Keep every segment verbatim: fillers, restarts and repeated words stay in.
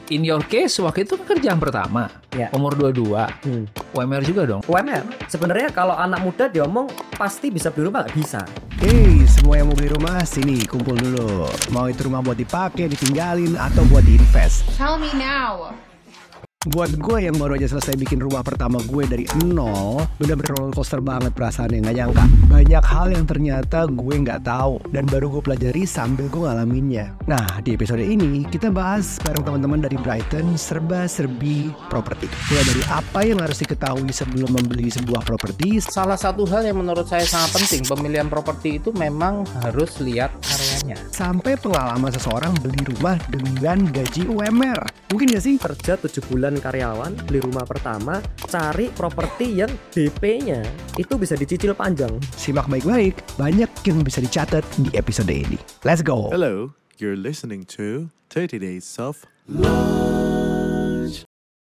in your case waktu itu kerjaan pertama, ya. umur dua puluh dua, hmm. U M R juga dong. U M R, sebenarnya kalau anak muda diomong pasti bisa beli rumah, nggak bisa. Hey, semua yang mau beli rumah sini kumpul dulu. Mau itu rumah buat dipakai, ditinggalin atau buat diinvest. Tell me now. Buat gue yang baru aja selesai bikin rumah pertama gue dari nol, bener-bener roller coaster banget perasaannya, nggak nyangka. Banyak hal yang ternyata gue nggak tahu dan baru gue pelajari sambil gue ngalaminnya. Nah, di episode ini kita bahas bareng teman-teman dari Brighton serba-serbi properti. Mulai dari apa yang harus diketahui sebelum membeli sebuah properti. Salah satu hal yang menurut saya sangat penting pemilihan properti itu memang harus lihat areanya. Sampai pengalaman seseorang beli rumah dengan gaji U M R. Mungkin gak sih? Kerja tujuh bulan karyawan, beli rumah pertama, cari properti yang D P-nya itu bisa dicicil panjang. Simak baik-baik, banyak yang bisa dicatat di episode ini. Let's go. Hello, you're listening to thirty Days of Lunch.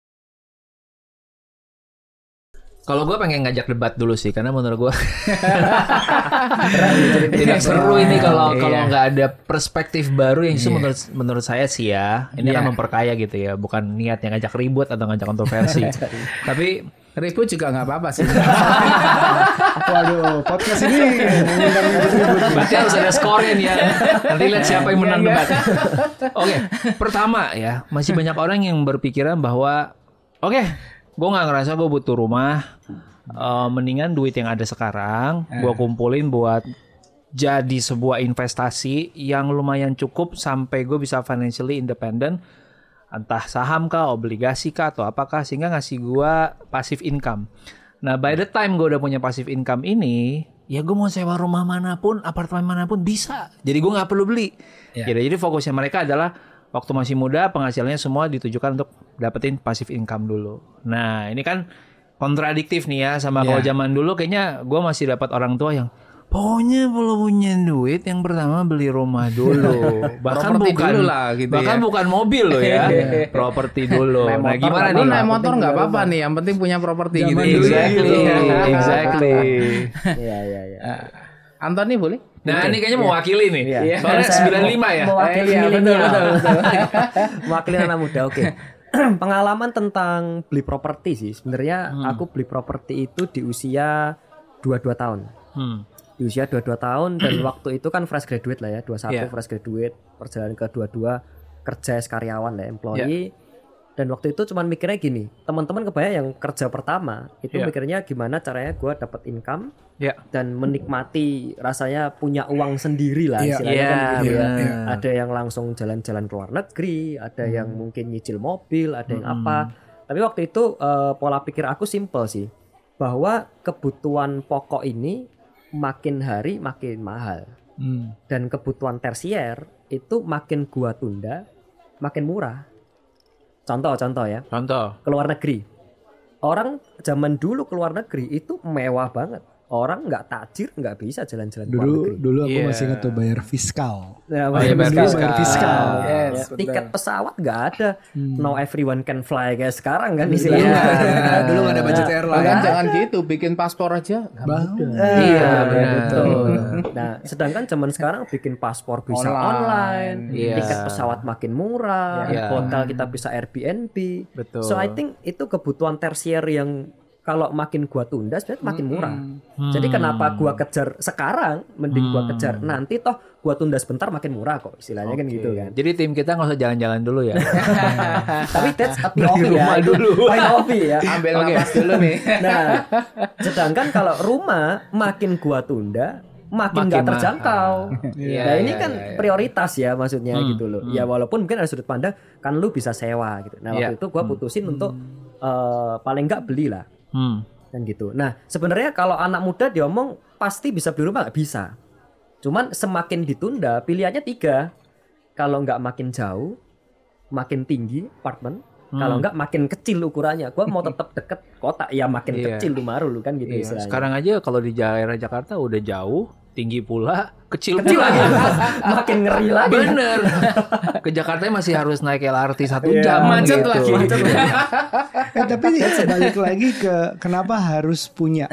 Kalau gue pengen ngajak debat dulu sih, karena menurut gue tidak seru ini kalau kalau nggak ada perspektif baru yang itu menurut menurut saya sih ya, ini kan memperkaya gitu ya, bukan niat yang ngajak ribut atau ngajak kontroversi. Tapi ribut juga nggak apa-apa sih. Waduh, podcast ini berarti harus ada skornya nih ya. Nanti lihat siapa yang menang debat. Oke, pertama ya, masih banyak orang yang berpikiran bahwa oke, okay, gue gak ngerasa gue butuh rumah, uh, mendingan duit yang ada sekarang gue kumpulin buat jadi sebuah investasi yang lumayan cukup sampai gue bisa financially independent, entah saham kah, obligasi kah, atau apakah, sehingga ngasih gue passive income. Nah, by the time gue udah punya passive income ini, ya gue mau sewa rumah manapun, apartemen manapun bisa, jadi gue gak perlu beli. yeah. Jadi, jadi fokusnya mereka adalah waktu masih muda, penghasilannya semua ditujukan untuk dapetin passive income dulu. Nah, ini kan kontradiktif nih ya sama yeah. kalau zaman dulu kayaknya gue masih dapat orang tua yang pokoknya kalau punya duit yang pertama beli rumah dulu. Bahkan bukan dulu lah, gitu bahkan ya. bukan mobil loh ya. Properti dulu. Nah, nah, gimana nih? Naik motor enggak apa-apa nih, yang penting punya properti gitu. Exactly. Exactly. Iya, iya, iya. Anthony boleh? Nah, okay. ini kayaknya yeah. mewakili nih. Yeah. Soalnya sembilan puluh lima ya. Mewakili eh, iya, milenial. betul, betul, betul. Mewakili anak muda. Oke. Okay. Pengalaman tentang beli properti sih. Sebenarnya hmm. aku beli properti itu di usia dua puluh dua tahun. Hmm. Di usia dua puluh dua tahun dan waktu itu kan fresh graduate lah ya, dua puluh satu yeah. fresh graduate, perjalanan ke dua puluh dua kerja as karyawan lah, employee. Yeah. Dan waktu itu cuman mikirnya gini, teman-teman kebayang yang kerja pertama itu yeah. mikirnya gimana caranya gue dapat income yeah. dan menikmati rasanya punya uang sendiri lah yeah. istilahnya yeah, kan gitu ya. Yeah. Ada yang langsung jalan-jalan ke luar negeri, ada hmm. yang mungkin nyicil mobil, ada yang hmm. apa. Tapi waktu itu uh, pola pikir aku simple sih, bahwa kebutuhan pokok ini makin hari makin mahal hmm. dan kebutuhan tersier itu makin gua tunda makin murah. Contoh-contoh ya. Contoh. Keluar negeri. Orang zaman dulu keluar negeri itu mewah banget. Orang nggak tajir nggak bisa jalan-jalan dulu, keluar negeri. Dulu aku yeah. masih ingat tuh bayar fiskal. Ya, bayar, bayar, fiskal. bayar fiskal. Yes, ya. Tiket pesawat nggak ada. Hmm. No everyone can fly kayak sekarang kan istilahnya. Yeah. Dulu nggak ada budget airline. Kan jangan gitu, bikin paspor aja. Eh, iya, betul. Nah, sedangkan zaman sekarang bikin paspor bisa online, online yeah. tiket pesawat makin murah, yeah. hotel kita bisa Airbnb. Betul. So I think itu kebutuhan tersier yang kalau makin gua tunda sebenarnya makin murah. Hmm. Jadi kenapa gua kejar sekarang, mending gua kejar nanti, toh gua tunda sebentar makin murah kok, istilahnya okay. kan gitu kan. Jadi tim kita nggak usah jalan-jalan dulu ya. Tapi that's a P O V ya. dulu. P O V ya. Ambil okay. napas dulu nih. Nah, sedangkan kalau rumah makin gua tunda makin nggak terjangkau. yeah, nah ini yeah, kan yeah, yeah. prioritas ya maksudnya hmm, gitu loh. Hmm. Ya walaupun mungkin ada sudut pandang kan lu bisa sewa gitu. Nah waktu yeah. itu gua putusin hmm. untuk uh, paling nggak beli lah. Hmm. Dan gitu. Nah sebenarnya kalau anak muda diomong pasti bisa beli rumah, nggak bisa. Cuman semakin ditunda pilihannya tiga. Kalau nggak makin jauh, makin tinggi apartemen. Hmm. Kalau nggak makin kecil ukurannya. Gua mau tetap deket kota, ya makin yeah. kecil rumah lu kan gitu. Yeah. Sekarang aja kalau di daerah Jakarta udah jauh, tinggi pula, kecil, kecil pula. lagi. Makin ngeri lagi. Bener. Ke Jakarta masih harus naik L R T satu yeah, jam macet gitu. lagi. eh, tapi balik lagi ke kenapa harus punya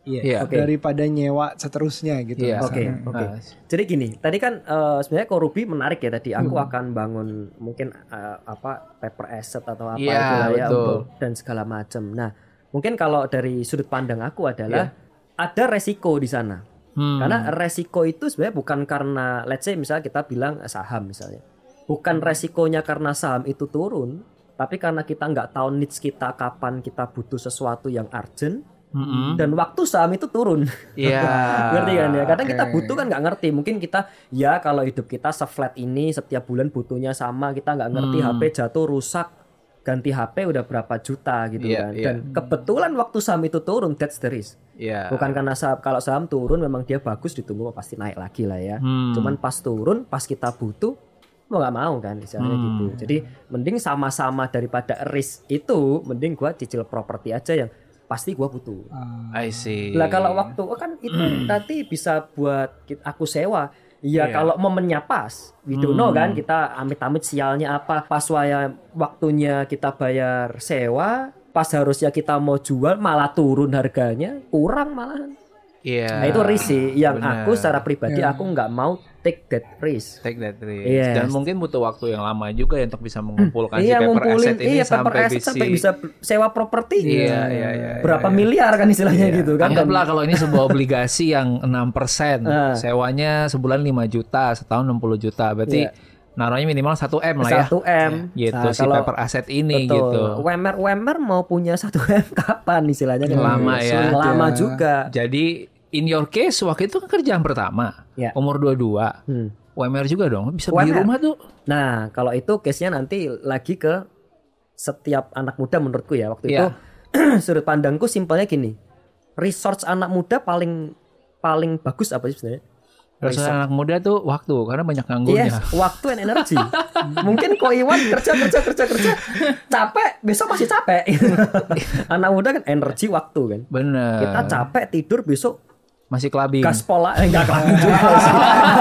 Iya. Iya. Oke. Daripada nyewa seterusnya gitu. Iya. Oke, misalnya. oke. Nah. Jadi gini, tadi kan eh, sebenarnya Korubi menarik ya tadi. Aku akan bangun mungkin eh, apa paper asset atau apa Iya, itulah ya betul. untuk dan segala macam. Nah, mungkin kalau dari sudut pandang aku adalah ada resiko di sana. Hmm. Karena resiko itu sebenarnya bukan karena let's say misalnya kita bilang saham misalnya. Bukan resikonya karena saham itu turun, tapi karena kita nggak tahu needs kita kapan kita butuh sesuatu yang urgent. Mm-mm. Dan waktu saham itu turun. Iya. Ngerti kan ya? Kadang Oke. kita butuh kan nggak ngerti. Mungkin kita ya kalau hidup kita se-flat ini setiap bulan butuhnya sama, kita nggak ngerti Hmm. H P jatuh rusak, ganti H P udah berapa juta gitu Iya, kan. iya. Dan kebetulan waktu saham itu turun, that's the risk. Iya. Bukan karena saham, kalau saham turun memang dia bagus ditunggu pasti naik lagi lah ya. Hmm. Cuman pas turun, pas kita butuh mau nggak mau kan istilahnya Hmm. gitu. Jadi mending sama-sama daripada risk itu, mending gua cicil properti aja yang pasti gua butuh. I see. Lah kalau waktu oh kan itu nanti bisa buat kita, aku sewa. Ya Iya. kalau momennya pas, we don't know kan kita amit-amit sialnya apa. Pas waya waktunya kita bayar sewa, pas harusnya kita mau jual malah turun harganya, kurang malahan. Iya. Nah itu risk sih yang benar. aku secara pribadi aku nggak mau take that risk. Take that risk. Yes. Dan mungkin butuh waktu yang lama juga ya untuk bisa mengumpulkan Iya si paper ngumpulin, asset ini iya paper sampai asset bisa. sampai bisa sewa properti. Iya, iya, iya. Berapa miliar kan istilahnya Iya. gitu kan. Anggaplah kalau ini sebuah obligasi yang enam persen, Ah. sewanya sebulan lima juta, setahun enam puluh juta. Berarti Iya. naruhnya minimal satu M lah ya. satu M. Gitu Nah, si kalau- paper asset ini Betul. gitu. U M R U M R mau punya satu M kapan istilahnya kan? Lama ya. Lama juga. Jadi in your case waktu itu kan kerjaan pertama, Ya. umur dua puluh dua. Hmm. U M R juga dong, bisa beli U M R. rumah tuh. Nah, kalau itu case-nya nanti lagi ke setiap anak muda menurutku ya. Waktu itu Iya. sudut pandangku simpelnya gini. Resource anak muda paling paling bagus apa sih sebenarnya? Terus anak muda tuh waktu karena banyak nganggurnya. Yes, waktu and energy. Mungkin Ko Iwan kerja kerja kerja kerja capek, besok masih capek. Anak muda kan energi waktu kan. Bener. Kita capek tidur besok Masih clubbing. gaspol eh, enggak clubbing juga sih.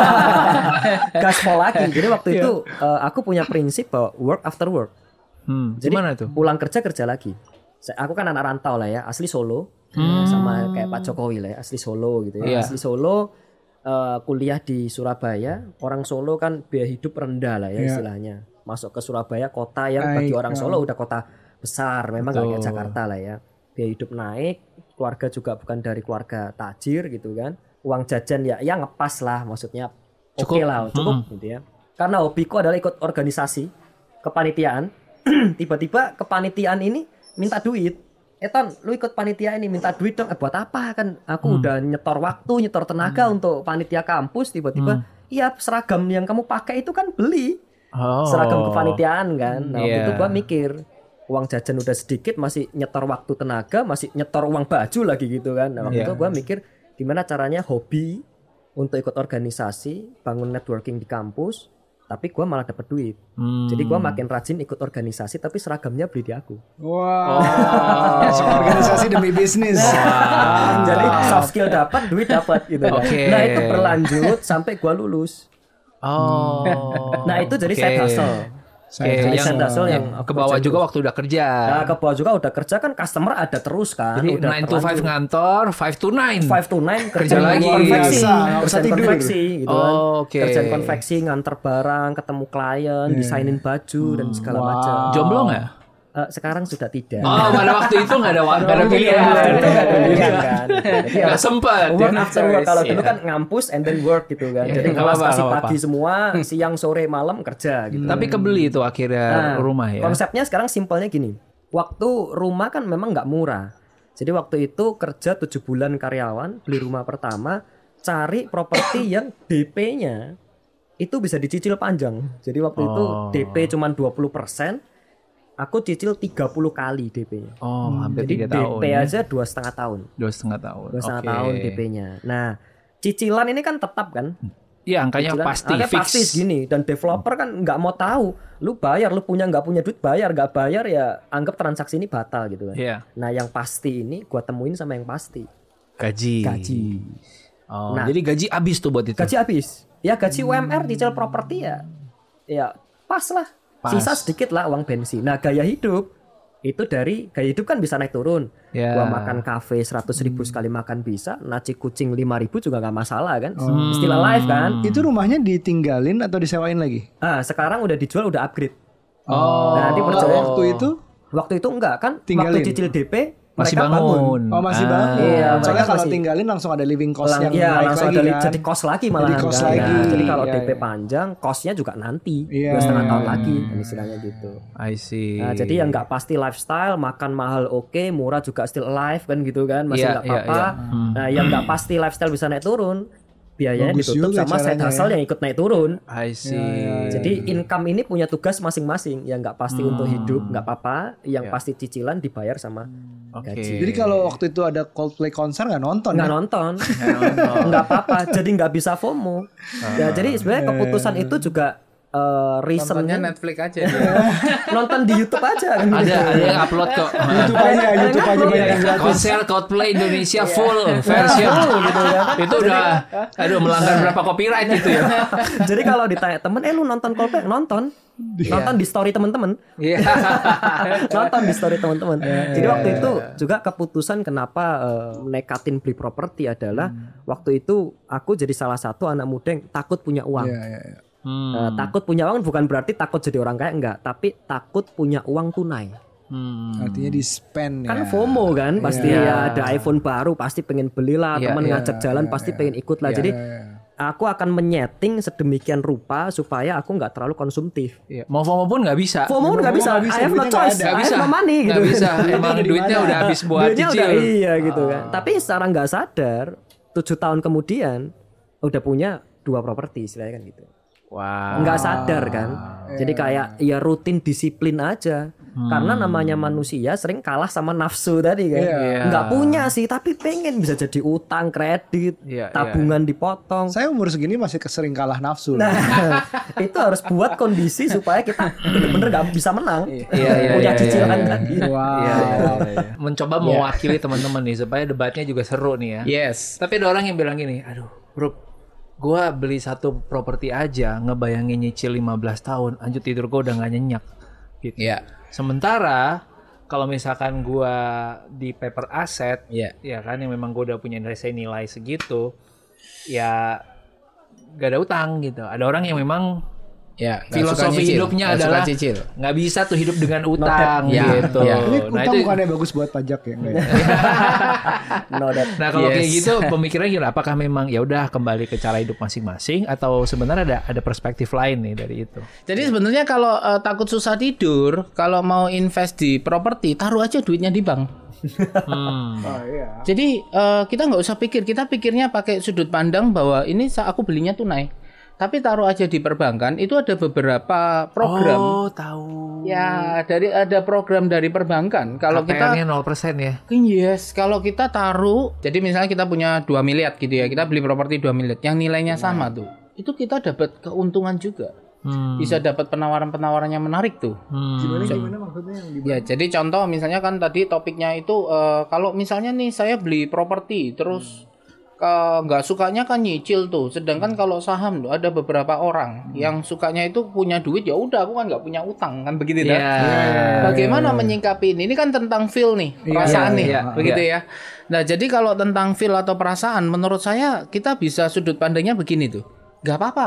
Gaspol lagi. Jadi waktu itu eh, aku punya prinsip bahwa work after work. Hmm, Jadi gimana tuh? pulang kerja kerja lagi. Saya- Aku kan anak rantau lah ya, asli Solo. Hmm. Sama kayak Pak Jokowi lah ya, asli Solo gitu ya. Iya. Asli Solo eh, kuliah di Surabaya. Orang Solo kan biaya hidup rendah lah ya Iya. istilahnya. Masuk ke Surabaya kota yang Naik, bagi orang ya. Solo udah kota besar, memang nggak kayak Betul. Jakarta lah ya. Biaya hidup naik, keluarga juga bukan dari keluarga tajir gitu kan. Uang jajan ya ya ngepas lah, maksudnya oke Cukup. lah, cukup gitu ya. Karena hobiku adalah ikut organisasi kepanitiaan. Tiba-tiba kepanitiaan ini minta duit. Eton, lu ikut panitia ini minta duit dong. Eh, buat apa kan? Aku udah nyetor waktu, nyetor tenaga untuk panitia kampus. Tiba-tiba, iya seragam yang kamu pakai itu kan beli. Oh. Seragam kepanitiaan kan. Nah waktu Iya. itu gua mikir, uang jajan udah sedikit, masih nyetor waktu tenaga, masih nyetor uang baju lagi gitu kan. Nah waktu Iya. itu gua mikir gimana caranya hobi untuk ikut organisasi, bangun networking di kampus, tapi gua malah dapet duit. Hmm. Jadi gua makin rajin ikut organisasi, tapi seragamnya beli di aku. Wow. Organisasi demi bisnis. Jadi soft skill dapat, duit dapat gitu kan. Oke. Nah itu berlanjut sampai gua lulus. Oh. Nah itu jadi Oke. side hustle. Oke, Jadi yang, side hustle yang yang aku ke bawah kerjain juga terus. waktu udah kerja. Nah ke bawah juga udah kerja kan customer ada terus kan. Jadi udah nine to five terlanjur. ngantor, five to nine. five to nine Kerja kerjaan lagi. konveksi, Biasa, nggak usah kerjaan tidur. konveksi gitu kan. Oh, oke. Kerjaan konveksi, nganter barang, ketemu klien, desainin baju dan segala Wow. macam. Jomblo nggak? Eh, sekarang sudah tidak. Oh, pada waktu itu nggak ada waktu, nggak ada Iya, pilihan. waktu itu nggak ada pilihan kan. Jadi Nggak harus sempet. work ya. after work. Kalau dulu Iya. kan ngampus and then work gitu kan. Iya, Jadi nggak kelas apa-apa, kasih nggak pagi apa-apa. semua, siang sore malam kerja gitu. Tapi kebeli tuh akhirnya Nah, rumah ya. Konsepnya sekarang simpelnya gini. Waktu rumah kan memang nggak murah. Jadi waktu itu kerja tujuh bulan karyawan, beli rumah pertama, cari properti yang D P-nya itu bisa dicicil panjang. Jadi waktu itu Oh. D P cuma dua puluh persen, aku cicil tiga puluh kali D P-nya. Oh, hampir Jadi tiga D tahun. P ya. aja dua setengah tahun. Dua setengah tahun. Dua setengah Oke. tahun D P-nya. Nah, cicilan ini kan tetap kan? Iya, angkanya Cicilan- pasti angkanya fix. pasti segini. Dan developer kan nggak mau tahu. Lu bayar, lu punya nggak punya duit bayar, nggak bayar ya anggap transaksi ini batal gitu kan. Iya. Nah, yang pasti ini gua temuin sama yang pasti. Gaji. Gaji. Oh, Nah. jadi gaji habis tuh buat itu. Gaji habis. Ya gaji U M R cicil properti ya. Ya pas lah. Pas. Sisa sedikit lah uang bensin. Nah, gaya hidup itu dari gaya hidup kan bisa naik turun. Ya. Gua makan kafe seratus ribu sekali makan bisa, nasi kucing lima ribu juga nggak masalah kan. Hmm. Still alive kan. Itu rumahnya ditinggalin atau disewain lagi? Ah, sekarang udah dijual, udah upgrade. Oh. Nah, nanti Nah, percaya waktu itu waktu itu enggak kan, Tinggalin. waktu cicil D P Masih mereka bangun. oh masih Ah. bangun. Iya, Soalnya mereka kalau masih- tinggalin langsung ada living cost Lang- yang ya, naik langsung lagi ada li- kan. jadi kos lagi malah. Jadi kos kan. lagi. Nah, jadi kalau Iya, D P iya. panjang, kosnya juga nanti Iya. dua setengah tahun lagi, kan istilahnya gitu. I see. Nah, jadi yang nggak pasti lifestyle, makan mahal oke, murah juga still alive kan gitu kan, masih Iya, nggak iya, apa-apa. iya. Nah, yang nggak pasti lifestyle bisa naik turun, biayanya Bagus ditutup juga sama side caranya hustle ya. yang ikut naik turun. I see. Jadi income ini punya tugas masing-masing, yang nggak pasti untuk hidup nggak apa-apa, yang Ya. pasti cicilan dibayar sama Oke. gaji. Jadi kalau waktu itu ada Coldplay konser nggak nonton nggak ya? nonton, nggak apa-apa, jadi nggak bisa FOMO. Ya jadi sebenarnya keputusan itu juga uh, Nontonnya reasonnya Netflix aja dia. nonton di YouTube aja kan. Ada ada yang upload kok. YouTube aja, YouTube aja banyak yang gratis. Konser Coldplay Indonesia full version gitu ya. Itu udah aduh melanggar berapa copyright itu ya. Jadi kalau ditanya temen, eh lu nonton Coldplay? Nonton. Nonton di story temen-temen. Iya. Nonton di story teman-teman. Jadi waktu itu juga keputusan kenapa uh, nekatin beli properti adalah waktu itu aku jadi salah satu anak muda yang takut punya uang. Iya, iya, iya. Hmm. Uh, takut punya uang bukan berarti takut jadi orang kaya, enggak, tapi takut punya uang tunai. Hmm. Artinya di spend Kan ya. FOMO kan, pasti Iya. ya ada iPhone baru pasti pengen belilah, Iya, teman iya, ngajak jalan pasti pengen ikut lah. Jadi aku akan menyeting sedemikian rupa supaya aku nggak terlalu konsumtif. Iya. Mau FOMO pun nggak bisa. FOMO nggak bisa, nggak bisa, I have no duitnya choice, nggak Nggak I bisa. have no money gitu. Nggak bisa. Emang Duitnya duitnya di udah mana? habis buat Duitnya cicil. udah iya gitu kan. Tapi secara nggak sadar tujuh tahun kemudian udah punya dua properti istilahnya kan gitu. Wow. Nggak sadar kan. Jadi kayak ya rutin disiplin aja. Karena namanya manusia sering kalah sama nafsu tadi kan. Iya. Nggak punya sih tapi pengen bisa jadi utang, kredit, Iya, tabungan dipotong. Saya umur segini masih kesering kalah nafsu. Nah, itu harus buat kondisi supaya kita bener-bener nggak bisa menang. Iya, iya, Punya iya, cicilan iya, tadi. Wow. Iya, iya, iya. Mencoba mewakili teman-teman nih supaya debatnya juga seru nih ya. Yes. Tapi ada orang yang bilang gini, aduh, Bro, gua beli satu properti aja ngebayangin nyicil lima belas tahun, anjir tidur gua udah gak nyenyak gitu. Iya. Sementara kalau misalkan gua di paper aset, Iya. ya kan yang memang gua udah punya nilai nilai segitu, ya gak ada utang gitu. Ada orang yang memang Ya, nggak suka filosofi nyicil, hidupnya nggak suka adalah cicil. nggak bisa tuh hidup dengan utang Ya, gitu. ya. Ini Nah utang itu, bukannya bagus buat pajak ya? Enggak ya? No that. nah kalau Yes. kayak gitu pemikirannya gimana? Apakah memang ya udah kembali ke cara hidup masing-masing atau sebenarnya ada ada perspektif lain nih dari itu? Jadi sebenarnya kalau eh, takut susah tidur, kalau mau invest di properti, taruh aja duitnya di bank. Hmm. Oh iya. Jadi eh, kita nggak usah pikir, kita pikirnya pakai sudut pandang bahwa ini sa- aku belinya tunai. Tapi taruh aja di perbankan, itu ada beberapa program. Oh, tahu. Ya, dari ada program dari perbankan. Kalau kita K P R-nya nol persen ya. yes, kalau kita taruh, jadi misalnya kita punya dua miliar gitu ya, kita beli properti dua miliar, yang nilainya sama tuh. Itu kita dapat keuntungan juga. Hmm. Bisa dapat penawaran-penawaran yang menarik tuh. Hmm. Gimana gimana maksudnya yang di Ya, jadi contoh misalnya kan tadi topiknya itu eh, kalau misalnya nih saya beli properti terus eh, nggak sukanya kan nyicil tuh. Sedangkan kalau saham tuh ada beberapa orang yang sukanya itu punya duit, ya udah aku kan nggak punya utang kan begitu Iya. kan. Bagaimana menyingkapi ini? Ini kan tentang feel nih, perasaan Iya, nih, iya, begitu iya. ya. Nah, jadi kalau tentang feel atau perasaan, menurut saya kita bisa sudut pandangnya begini tuh. Nggak apa-apa.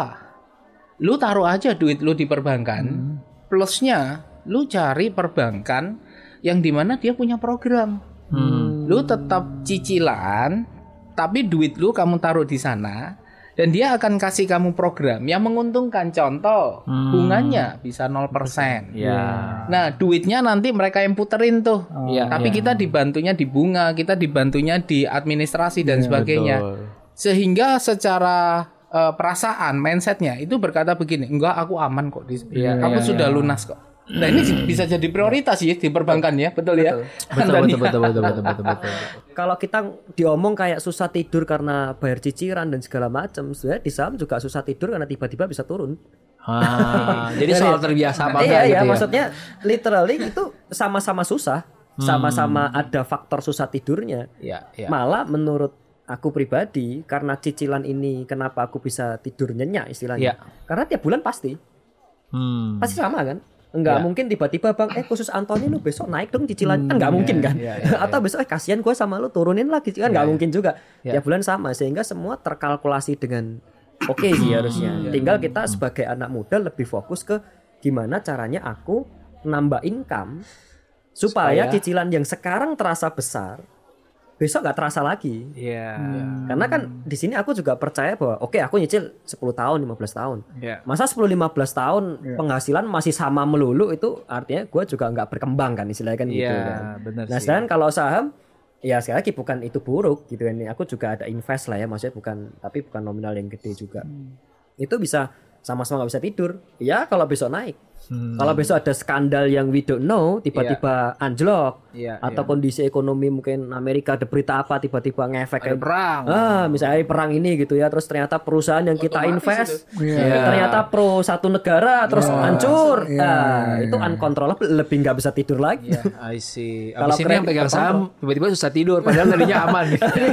Lu taruh aja duit lu di perbankan. Plusnya, lu cari perbankan yang dimana dia punya program. Hmm. Lu tetap cicilan, tapi duit lu kamu taruh di sana. Dan dia akan kasih kamu program yang menguntungkan. Contoh, Hmm. bunganya bisa nol persen. Ya. Nah, duitnya nanti mereka yang puterin tuh. Iya, Tapi iya. kita dibantunya di bunga, kita dibantunya di administrasi dan sebagainya. Betul. Sehingga secara eh, perasaan, mindsetnya itu berkata begini, enggak aku aman kok, di, Iya, aku iya, sudah iya. lunas kok. Nah ini bisa jadi prioritas ya di perbankan ya, betul ya? Betul betul betul betul betul betul betul. Kalau kita diomong kayak susah tidur karena bayar cicilan dan segala macam, sebenarnya di saham juga susah tidur karena tiba-tiba bisa turun. Ah, jadi soal terbiasa apa Iya enggak iya, gitu ya? maksudnya literally itu sama-sama susah, sama-sama ada faktor susah tidurnya. Iya, iya. Malah menurut aku pribadi, karena cicilan ini kenapa aku bisa tidur nyenyak istilahnya? Iya. Karena tiap bulan pasti, Hmm. pasti sama kan? Enggak Ya. mungkin tiba-tiba bang, eh khusus Anthony lu besok naik dong cicilan, kan nggak mungkin kan? ya, ya, Atau besok eh kasihan gue sama lu turunin lagi, kan nggak mungkin juga. Ya. Ya bulan sama, sehingga semua terkalkulasi dengan oke sih harusnya. Tinggal kita sebagai anak muda lebih fokus ke gimana caranya aku nambah income supaya, Supaya- cicilan yang sekarang terasa besar besok nggak terasa lagi. Iya. Karena kan di sini aku juga percaya bahwa oke aku nyicil sepuluh tahun, lima belas tahun. Iya. Masa sepuluh lima belas tahun penghasilan masih sama melulu, itu artinya gue juga nggak berkembang kan istilahnya kan gitu Iya, kan. benar Nah, sih. sedangkan kalau saham ya sekali lagi bukan itu buruk gitu kan. Aku juga ada invest lah ya, maksudnya bukan, tapi bukan nominal yang gede juga. Itu bisa sama-sama nggak bisa tidur. Ya kalau besok naik. Hmm. Kalau besok ada skandal yang we don't know, tiba-tiba anjlok, Iya, atau kondisi ekonomi mungkin Amerika ada berita apa tiba-tiba ngefek Ada kayak perang. ah misalnya perang ini gitu ya, terus ternyata perusahaan yang kita invest Iya. ternyata pro satu negara terus hancur. Iya, Nah, iya, itu uncontrollable, lebih nggak bisa tidur lagi. Iya, I see. Kalau Abis ini yang kredit pegang saham tiba-tiba susah tidur padahal tadinya aman.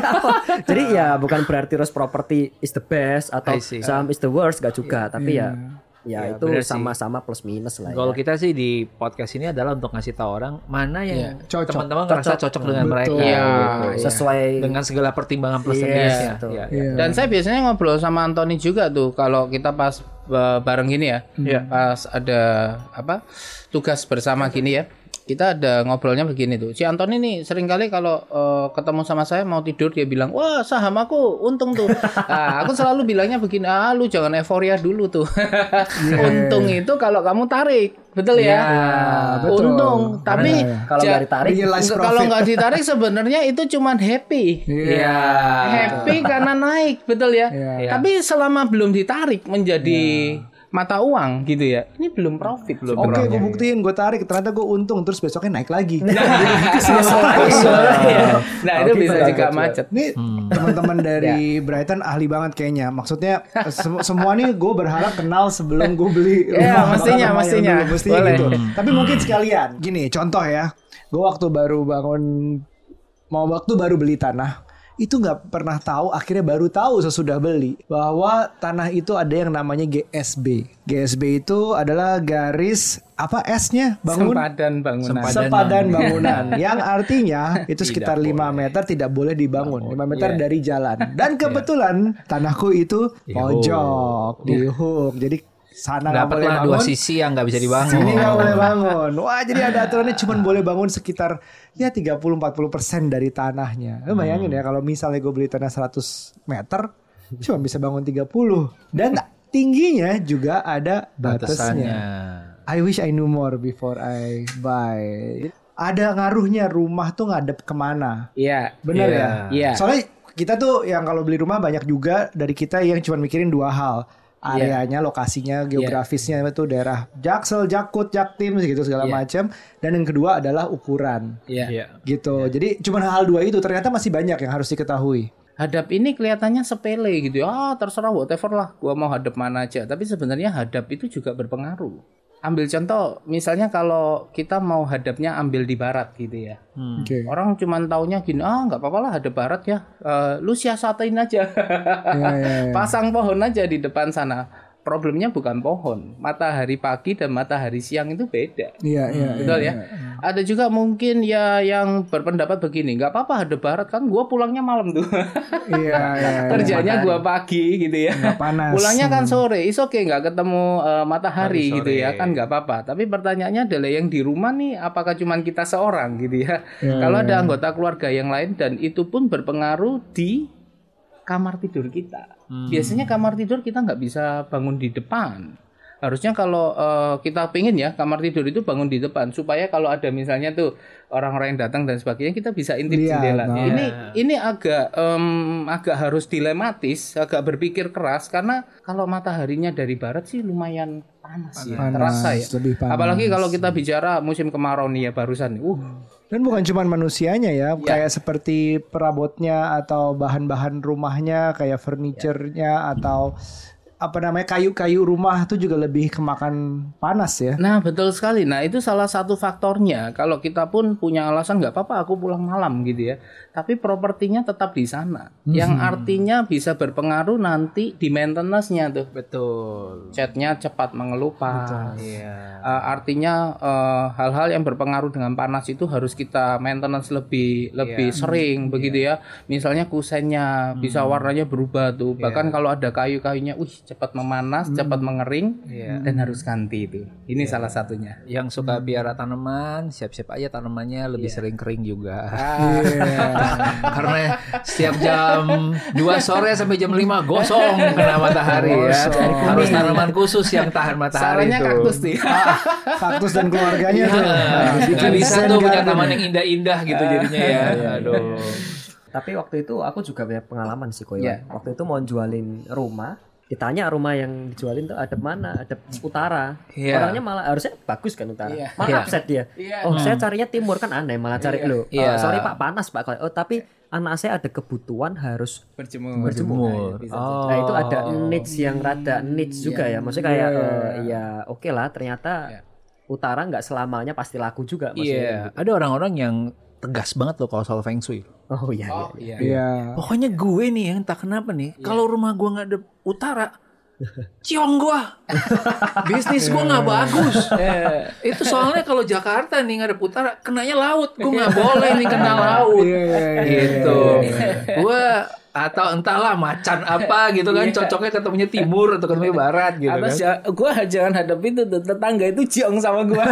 Jadi ya bukan berarti terus property is the best atau I see. saham is the worst, gak juga, tapi ya Ya, ya itu benar sih. sama-sama plus minus lah Goal ya. kita sih di podcast ini adalah untuk ngasih tahu orang mana yang Cocok. teman-teman ngerasa cocok dengan mereka. Iya. gitu. Sesuai Dengan segala pertimbangan plus Iya, minusnya. betul. Iya, Iya. Dan saya biasanya ngobrol sama Anthony juga tuh kalau kita pas uh, bareng gini ya. Pas ada apa? Tugas bersama gini ya. Kita ada ngobrolnya begini tuh. Si Anthony nih seringkali kalau uh, ketemu sama saya mau tidur dia bilang, "Wah, saham aku untung tuh." Nah, aku selalu bilangnya begini, "Ah, lu jangan euforia dulu tuh." Untung itu kalau kamu tarik. Betul ya? betul. Untung, tapi kalau ja- nggak ditarik, realize kalau profit. nggak ditarik sebenarnya itu cuman happy. Iya. Happy karena naik, betul ya. Iya. Tapi selama belum ditarik menjadi mata uang gitu ya, ini belum profit belum. Oke, gue buktiin, gue tarik, ternyata gue untung, terus besoknya naik lagi. Nah itu bisa juga macet. Ini teman-teman dari Brighton ahli banget kayaknya. Maksudnya sem- semua nih gue berharap kenal sebelum gue beli Iya, rumah. mestinya, Rumah yang mestinya. dulu, mestinya Boleh. gitu. Tapi mungkin sekalian. Gini, contoh ya. Gue waktu baru bangun, mau waktu baru beli tanah, itu nggak pernah tahu, akhirnya baru tahu sesudah beli bahwa tanah itu ada yang namanya G S B. G S B itu adalah garis apa S-nya bangun Sempadan bangunan. Sempadan. sepadan bangunan yang artinya itu Tidak sekitar lima meter tidak boleh dibangun, lima meter Iya. dari jalan. Dan kebetulan tanahku itu pojok di hook, jadi sana nggak boleh Dapatlah bangun, dua sisi yang nggak bisa dibangun. sini nggak boleh bangun. Wah, jadi ada aturannya cuma boleh bangun sekitar ya tiga puluh sampai empat puluh persen dari tanahnya. Lu bayangin ya kalau misalnya gue beli tanah seratus meter cuma bisa bangun tiga puluh, dan tingginya juga ada Batasannya. batasnya. I wish I knew more before I buy. Ada ngaruhnya rumah tuh ngadep kemana? Iya. Bener Iya. ya? Iya. Soalnya kita tuh yang kalau beli rumah banyak juga dari kita yang cuma mikirin dua hal. Areanya, lokasinya, geografisnya itu daerah Jaksel, Jakut, Jaktim gitu segala Iya. macam. Dan yang kedua adalah ukuran. Iya. Iya. Gitu. Jadi cuma hal dua itu ternyata masih banyak yang harus diketahui. Hadap ini kelihatannya sepele gitu ya. Ah, terserah whatever lah. Gua mau hadap mana aja. Tapi sebenarnya hadap itu juga berpengaruh. Ambil contoh, misalnya kalau kita mau hadapnya ambil di barat gitu ya. Oke. Orang cuman taunya gini, ah nggak apa-apa lah hadap barat ya. Eh, lu siasatin aja. iya, iya. Pasang pohon aja di depan sana. Problemnya bukan pohon. Matahari pagi dan matahari siang itu beda. Iya, iya. Betul iya, ya. Ada juga mungkin ya yang berpendapat begini, nggak apa-apa hadap barat kan gua pulangnya malam tuh. Iya, iya. iya. Kerjanya gua pagi gitu ya. Nggak panas. Pulangnya kan sore, is oke nggak ketemu uh, matahari Hari gitu sore. ya, kan nggak apa-apa. Tapi pertanyaannya adalah yang di rumah nih, apakah cuman kita seorang gitu ya? Kalau ada anggota keluarga yang lain, dan itu pun berpengaruh di kamar tidur kita. Biasanya kamar tidur kita nggak bisa bangun di depan. Harusnya kalau uh, kita pengen ya kamar tidur itu bangun di depan, supaya kalau ada misalnya tuh orang-orang yang datang dan sebagainya kita bisa intip Lihat, jendela. nah. Ini ini agak em, agak harus dilematis, agak berpikir keras, karena kalau mataharinya dari barat sih lumayan panas, ya, Panas, terasa ya. lebih panas. Apalagi kalau kita bicara musim kemarau nih ya barusan. Uh, Dan bukan cuma manusianya ya, kayak seperti perabotnya atau bahan-bahan rumahnya, kayak furniture-nya atau apa namanya kayu-kayu rumah tuh juga lebih kemakan panas ya. Nah betul sekali. Nah itu salah satu faktornya. Kalau kita pun punya alasan nggak apa-apa aku pulang malam gitu ya. Tapi propertinya tetap di sana. Hmm. Yang artinya bisa berpengaruh nanti di maintenance-nya tuh. Betul. Catnya cepat mengelupas. Iya. Uh, artinya uh, hal-hal yang berpengaruh dengan panas itu harus kita maintenance lebih lebih yeah. sering yeah. begitu ya. Misalnya kusennya hmm. bisa warnanya berubah tuh. Yeah. Bahkan kalau ada kayu-kayunya, wih cepat memanas, hmm. cepat mengering yeah. dan harus ganti itu. Ini yeah. salah satunya. Yang suka biara tanaman, siap-siap aja tanamannya lebih yeah. sering kering juga. Ah. Yeah. Karena setiap jam dua sore sampai jam lima gosong kena matahari ya. Harus tanaman khusus yang tahan matahari. Sarannya itu. kaktus nih. Ah, kaktus dan keluarganya tuh. Nah, gak bisa tuh punya taman yang indah-indah gitu jadinya ya. Aduh. Tapi waktu itu aku juga punya pengalaman sih Koyo. Yeah. Waktu itu mau jualin rumah, ditanya rumah yang dijualin tuh ada mana? Ada utara. Yeah. Orangnya malah harusnya bagus kan utara. Yeah. Malah yeah. upset dia. Yeah. Oh, hmm. saya carinya timur kan aneh, malah cari yeah. lo. Yeah. Oh, sorry Pak, panas Pak. Oh, tapi anak saya ada kebutuhan harus berjemur. Berjemur. Nah, oh. nah itu ada needs yang rada needs yeah. juga ya. Maksudnya kayak yeah. uh, ya oke okay lah ternyata yeah. utara nggak selamanya pasti laku juga. Iya. Yeah. Gitu. Ada orang-orang yang tegas banget loh kalau soal feng shui. Oh iya. Oh, iya. iya. Iya. Pokoknya gue nih yang tak kenapa nih, yeah. kalau rumah gue nggak ada utara, ciong gue, bisnis gue nggak bagus. Yeah. Itu soalnya kalau Jakarta nih nggak ada utara, kenanya laut, gue nggak boleh nih kena laut. Yeah. Gitu. Gue atau entahlah macan apa gitu kan, yeah. cocoknya ketemunya timur atau ketemunya barat gitu. Atau kan. Gue jangan hadapin tuh tetangga itu ciong sama gue.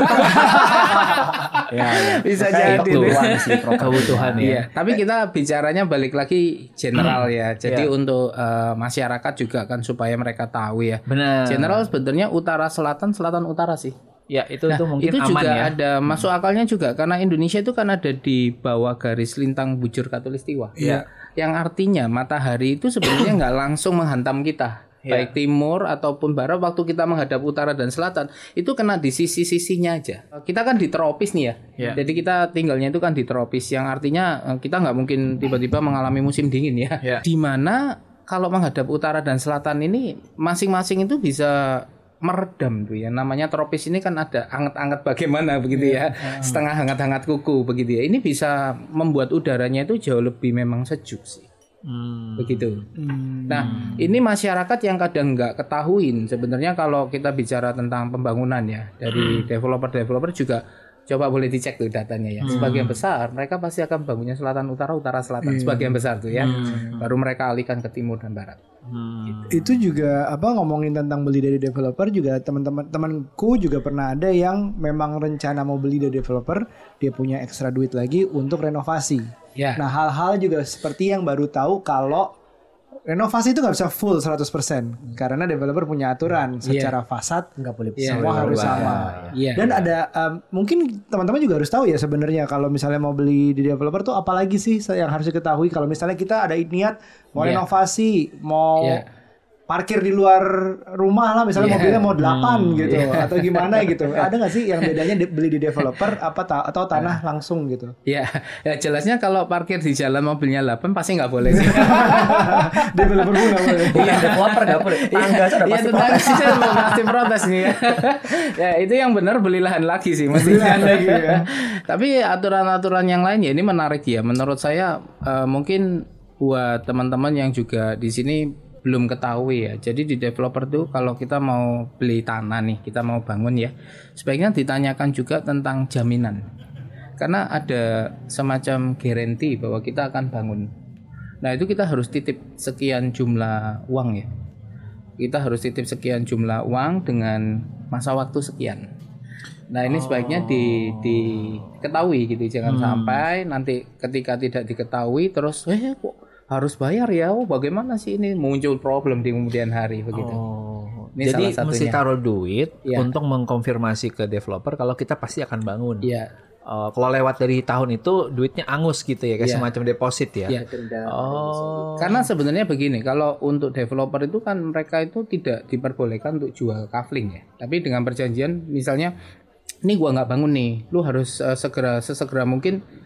Ya, ya. Bisa jadi kebutuhan sih, kebutuhan ya. Iya. Tapi kita bicaranya balik lagi general ya. Jadi yeah. untuk uh, masyarakat juga kan supaya mereka tahu ya. Benar. General sebenarnya utara selatan selatan utara sih. Ya itu nah, tuh mungkin itu aman juga ya. ada masuk akalnya juga karena Indonesia itu kan ada di bawah garis lintang bujur khatulistiwa. Iya. Yang artinya matahari itu sebenarnya nggak langsung menghantam kita. Yeah. Baik timur ataupun barat, waktu kita menghadap utara dan selatan itu kena di sisi-sisinya aja. Kita kan di tropis nih ya, yeah. jadi kita tinggalnya itu kan di tropis, yang artinya kita nggak mungkin tiba-tiba mengalami musim dingin ya. Yeah. Dimana kalau menghadap utara dan selatan ini masing-masing itu bisa meredam tuh ya, namanya tropis ini kan ada anget-anget bagaimana begitu ya, yeah. setengah hangat-hangat kuku begitu ya. Ini bisa membuat udaranya itu jauh lebih memang sejuk sih. Hmm. Begitu. Hmm. Nah, ini masyarakat yang kadang nggak ketahuin sebenarnya kalau kita bicara tentang pembangunan ya dari hmm. developer-developer juga coba boleh dicek tuh datanya ya. Hmm. Sebagian besar mereka pasti akan bangunnya selatan utara utara selatan. Hmm. Sebagian besar tuh ya. Hmm. Baru mereka alihkan ke timur dan barat. Hmm. Gitu. Itu juga apa ngomongin tentang beli dari developer juga teman-teman temanku juga pernah ada yang memang rencana mau beli dari developer, dia punya ekstra duit lagi untuk renovasi. Yeah. Nah hal-hal juga seperti yang baru tahu kalau renovasi itu nggak bisa full seratus persen karena developer punya aturan secara yeah. fasad nggak boleh yeah. semua yeah. harus sama. Yeah. Dan ada um, mungkin teman-teman juga harus tahu ya sebenarnya kalau misalnya mau beli di developer tuh apalagi sih yang harus diketahui kalau misalnya kita ada niat mau yeah. renovasi mau yeah. parkir di luar rumah lah misalnya yeah. mobilnya mau delapan hmm, gitu yeah. atau gimana gitu. Ada nggak sih yang bedanya de- beli di developer apa ta- atau tanah uh. langsung gitu? Ya, ya jelasnya kalau parkir di jalan mobilnya delapan pasti nggak boleh sih. Developer pun nggak boleh. Iya, developer nggak boleh. Tangga sudah pasti protes. Iya, pasti protes nih ya. Ya itu yang benar beli lahan lagi sih mestinya. lagi ya. Tapi aturan-aturan yang lain ya ini menarik ya. Menurut saya uh, mungkin buat teman-teman yang juga di sini belum ketahui ya. Jadi di developer tuh kalau kita mau beli tanah nih, kita mau bangun ya, sebaiknya ditanyakan juga tentang jaminan. Karena ada semacam garansi bahwa kita akan bangun. Nah, itu kita harus titip sekian jumlah uang ya. Kita harus titip sekian jumlah uang dengan masa waktu sekian. Nah, ini sebaiknya di diketahui gitu. Jangan hmm. sampai nanti ketika tidak diketahui terus eh kok harus bayar ya, oh bagaimana sih ini muncul problem di kemudian hari begitu. Oh, ini jadi mesti taruh duit ya. Untuk mengkonfirmasi ke developer kalau kita pasti akan bangun. Iya. Uh, kalau lewat dari tahun itu duitnya angus gitu ya, kayak ya. Semacam deposit ya. Iya, denda. Oh. Karena sebenarnya begini, kalau untuk developer itu kan mereka itu tidak diperbolehkan untuk jual kafling ya. Tapi dengan perjanjian misalnya ini gua nggak bangun nih, lu harus uh, segera sesegera mungkin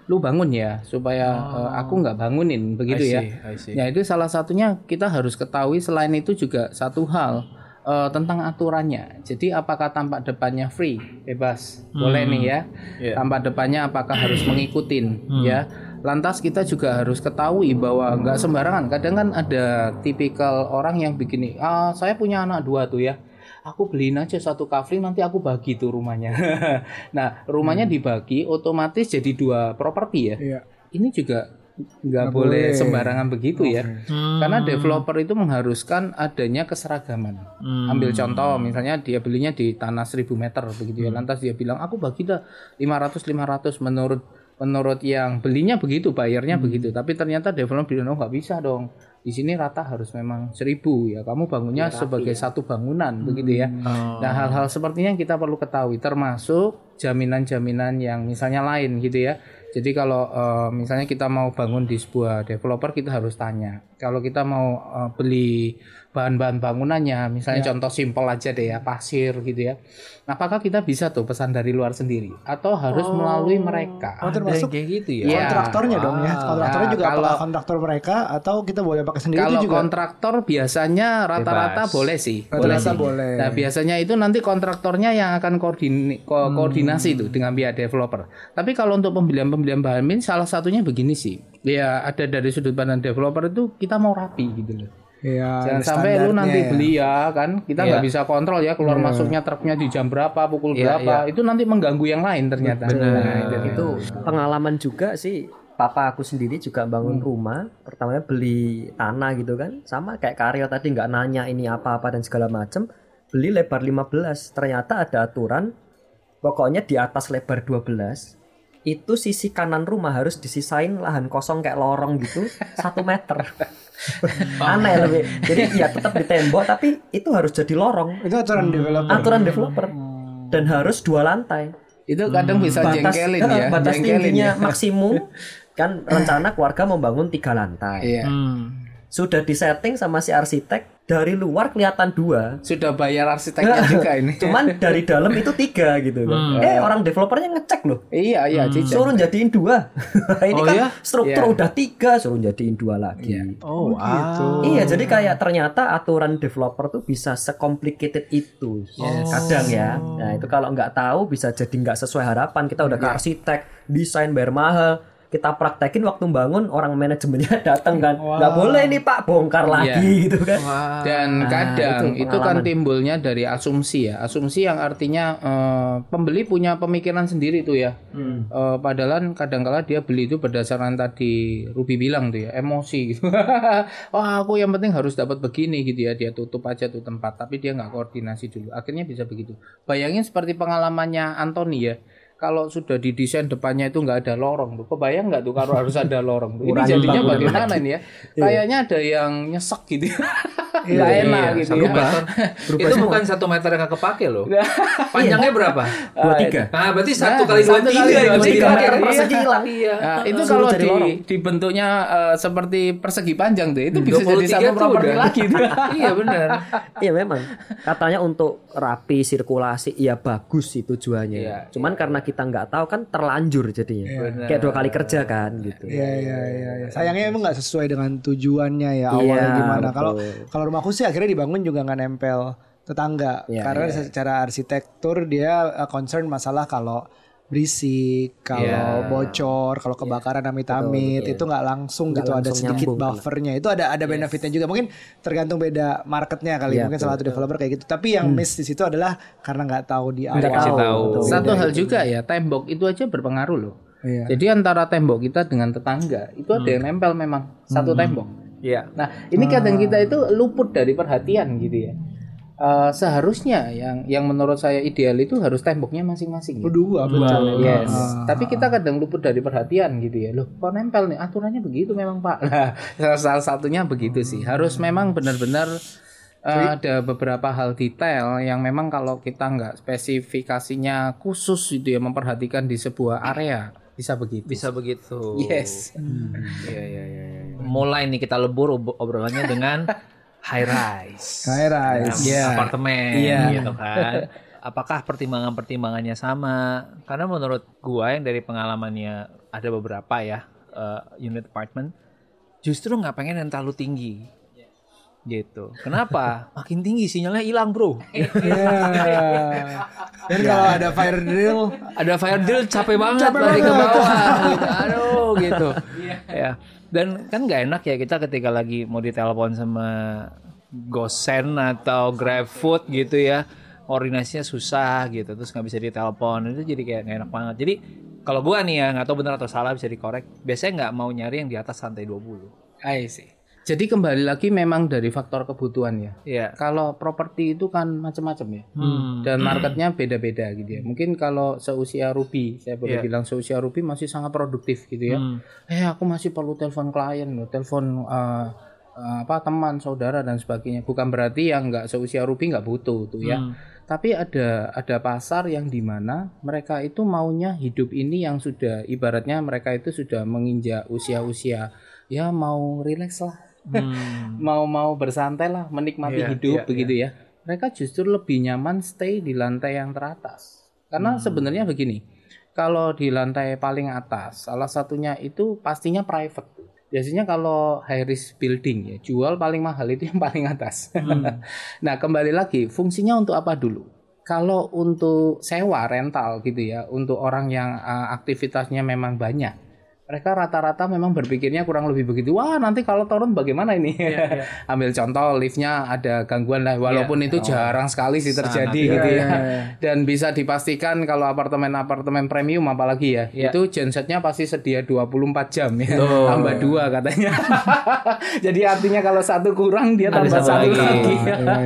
lu bangun ya supaya oh. uh, aku nggak bangunin begitu I see, ya. I see. Ya itu salah satunya kita harus ketahui. Selain itu juga satu hal uh, tentang aturannya. Jadi apakah tampak depannya free, bebas, hmm. boleh nih ya. Yeah. Tampak depannya apakah harus mengikutin hmm. ya. Lantas kita juga harus ketahui bahwa nggak sembarangan. Kadang kan ada tipikal orang yang begini, ah saya punya anak dua tuh ya. Aku beliin aja satu kafling, nanti aku bagi tuh rumahnya. Nah, rumahnya hmm. dibagi, otomatis jadi dua properti ya. Iya. Ini juga nggak boleh sembarangan begitu okay. ya. Hmm. Karena developer itu mengharuskan adanya keseragaman. Hmm. Ambil contoh, misalnya dia belinya di tanah seribu meter begitu ya. Lantas dia bilang, aku bagi dah lima ratus lima ratus menurut menurut yang belinya begitu, bayarnya hmm. begitu. Tapi ternyata developer bilang, oh nggak bisa dong. Di sini rata harus memang seribu ya. Kamu bangunnya ya, sebagai ya. satu bangunan hmm. begitu ya. Oh. Nah hal-hal sepertinya kita perlu ketahui. Termasuk jaminan-jaminan yang misalnya lain gitu ya. Jadi kalau uh, misalnya kita mau bangun di sebuah developer, kita harus tanya. Kalau kita mau uh, beli bahan-bahan bangunannya, misalnya ya. contoh simpel aja deh ya, pasir gitu ya. Apakah kita bisa tuh pesan dari luar sendiri atau harus oh. melalui mereka? Oh, termasuk kayak gitu ya. Kontraktornya ah. dong ya. Kontraktornya nah, juga kalau, apakah kontraktor mereka atau kita boleh pakai sendiri kalau itu juga? Kontraktor biasanya rata-rata Bebas. boleh sih. Rata-rata boleh sih. boleh. Nah, biasanya itu nanti kontraktornya yang akan koordini, ko- hmm. koordinasi itu dengan pihak developer. Tapi kalau untuk pembelian-pembelian bahan min, salah satunya begini sih. Ya ada dari sudut pandang developer itu kita mau rapi gitu loh. Ya, jangan sampai lu nanti ya. beli ya kan, kita nggak ya. bisa kontrol ya keluar ya. masuknya truknya di jam berapa, pukul ya, berapa, ya. itu nanti mengganggu yang lain ternyata. Nah, itu, itu pengalaman juga sih. Papa aku sendiri juga bangun hmm. rumah, pertamanya beli tanah gitu kan, sama kayak Karyo tadi nggak nanya ini apa-apa dan segala macam, beli lebar lima belas, ternyata ada aturan, pokoknya di atas lebar dua belas. Itu sisi kanan rumah harus disisain lahan kosong kayak lorong gitu satu meter. Aneh lebih. Jadi ya tetap di tembok tapi itu harus jadi lorong. Itu aturan hmm. developer. Aturan developer. Dan harus dua lantai. Itu kadang hmm. bisa batas, jengkelin ya. Batas jengkelin tingginya ya. maksimum kan rencana keluarga membangun tiga lantai. Iya. Hmm. Sudah disetting sama si arsitek. Dari luar kelihatan dua. Sudah bayar arsiteknya juga ini. Cuman dari dalam itu tiga gitu kan. Hmm. Eh orang developernya ngecek loh. Iya iya. Hmm. Suruh jadiin dua. Ini oh, kan ya? struktur yeah. udah tiga, suruh jadiin dua lagi. Yeah. Oh, oh gitu. Iya jadi kayak ternyata aturan developer tuh bisa secomplicated itu. Yes. Kadang ya. Nah itu kalau nggak tahu bisa jadi nggak sesuai harapan. Kita udah yeah. ke arsitek, desain bayar mahal. Kita praktekin waktu bangun orang manajemennya datang kan wow. nggak boleh nih Pak bongkar lagi yeah. gitu kan wow. Dan nah, kadang itu, itu kan timbulnya dari asumsi ya asumsi yang artinya uh, pembeli punya pemikiran sendiri tuh ya hmm. uh, padahal kadang-kala dia beli itu berdasarkan tadi Ruby bilang tuh ya emosi gitu. Wah aku yang penting harus dapat begini gitu ya, dia tutup aja tuh tempat tapi dia nggak koordinasi dulu, akhirnya bisa begitu. Bayangin seperti pengalamannya Anthony ya, kalau sudah didesain depannya itu nggak ada lorong tuh, kebayang nggak tuh kalau harus ada lorong tuh? Ini jadinya bagaimana ini ya? Kayaknya ada yang nyesek gitu, nggak iya, enak iya. gitu Satu ya. meter. Itu bukan satu meter yang nggak kepake loh. Panjangnya berapa? Dua tiga. Nah berarti satu kali dua tiga yang tiga meter iya. persegi hilang. Iya. Nah, itu kalau di dibentuknya uh, seperti persegi panjang tuh, itu bisa jadi satu properti lagi tuh. Iya benar. Iya memang. Katanya untuk rapi sirkulasi, iya bagus sih tujuannya. Iya, Cuman iya. karena kita nggak tahu kan terlanjur jadinya. Iya. Kayak dua kali kerja kan gitu. Iya iya iya. Ya. Sayangnya emang nggak sesuai dengan tujuannya ya awalnya iya, gimana. Kalau kalau rumahku sih akhirnya dibangun juga nggak nempel tetangga ya, karena ya. secara arsitektur dia uh, concern masalah kalau berisik, kalau yeah. bocor, kalau kebakaran yeah. amit-amit betul, betul. Itu nggak langsung gak gitu langsung ada sedikit nyambung, buffernya. Itu ada ada yes. benefitnya juga. Mungkin tergantung beda marketnya kali. Yeah, mungkin betul, salah satu developer kayak gitu. Tapi yang hmm. miss di situ adalah karena nggak tahu di awal. Tahu. Tahu. Satu hal juga ya, tembok itu aja berpengaruh loh. Yeah. Jadi antara tembok kita dengan tetangga itu hmm. ada yang nempel memang satu hmm. tembok. Iya. Yeah. Nah ini kadang kita itu luput dari perhatian gitu ya. Uh, seharusnya yang yang menurut saya ideal itu harus temboknya masing-masing. Berdua, betul. Yes. Ah. Tapi kita kadang luput dari perhatian gitu ya. Loh, kok nempel nih? Aturannya begitu memang Pak. Nah, salah satunya begitu sih. Harus memang benar-benar uh, ada beberapa hal detail yang memang kalau kita nggak spesifikasinya khusus gitu ya, memperhatikan di sebuah area bisa begitu. Bisa begitu. Yes. Hmm. Iya, iya, iya. Mulai nih kita lebur obrolannya dengan high rise, high rise, ya, yeah. apartemen, yeah. gitu kan. apakah pertimbangan-pertimbangannya sama? Karena menurut gua yang dari pengalamannya ada beberapa ya uh, unit apartment justru nggak pengen yang terlalu tinggi. Gitu. Kenapa? Makin tinggi sinyalnya hilang, bro. Yeah. Dan kalau ada fire drill, ada fire drill capek banget capek lari banget. Ke bawah. Gitu. Aduh, gitu. Ya. Dan kan nggak enak ya kita ketika lagi mau ditelepon sama Gosen atau GrabFood gitu ya, koordinasinya susah gitu, terus nggak bisa ditelepon, itu jadi kayak nggak enak banget. Jadi kalau gua nih ya nggak tahu benar atau salah bisa dikorek. Biasanya nggak mau nyari yang di atas lantai dua puluh. I see. Jadi kembali lagi memang dari faktor kebutuhan ya. Iya. Kalau properti itu kan macam-macam ya. Hmm. Dan marketnya beda-beda gitu ya. Mungkin kalau seusia Ruby, saya boleh Yeah. bilang seusia Ruby masih sangat produktif gitu ya. Hmm. Eh aku masih perlu telepon klien loh, telepon uh, uh, apa teman, saudara dan sebagainya. Bukan berarti yang nggak seusia Ruby nggak butuh tuh ya. Hmm. Tapi ada ada pasar yang dimana mereka itu maunya hidup ini yang sudah ibaratnya mereka itu sudah menginjak usia-usia ya mau rileks lah. Hmm. mau-mau bersantai lah, menikmati yeah, hidup yeah, begitu yeah. ya. Mereka justru lebih nyaman stay di lantai yang teratas. Karena hmm. sebenarnya begini, kalau di lantai paling atas, salah satunya itu pastinya private. Biasanya kalau high risk building ya, jual paling mahal itu yang paling atas. Hmm. Nah, kembali lagi, fungsinya untuk apa dulu? Kalau untuk sewa, rental gitu ya, untuk orang yang uh, aktivitasnya memang banyak. Mereka rata-rata memang berpikirnya kurang lebih begitu. Wah, nanti kalau turun bagaimana ini? Yeah, yeah. Ambil contoh, liftnya ada gangguan lah. Walaupun yeah. itu oh. jarang sekali sih terjadi Sangat, gitu ya. Yeah, yeah. Dan bisa dipastikan kalau apartemen-apartemen premium apalagi ya, yeah. itu gensetnya pasti sedia dua puluh empat jam ya. Oh. Tambah dua katanya. Jadi artinya kalau satu kurang dia tambah ada satu lagi. lagi.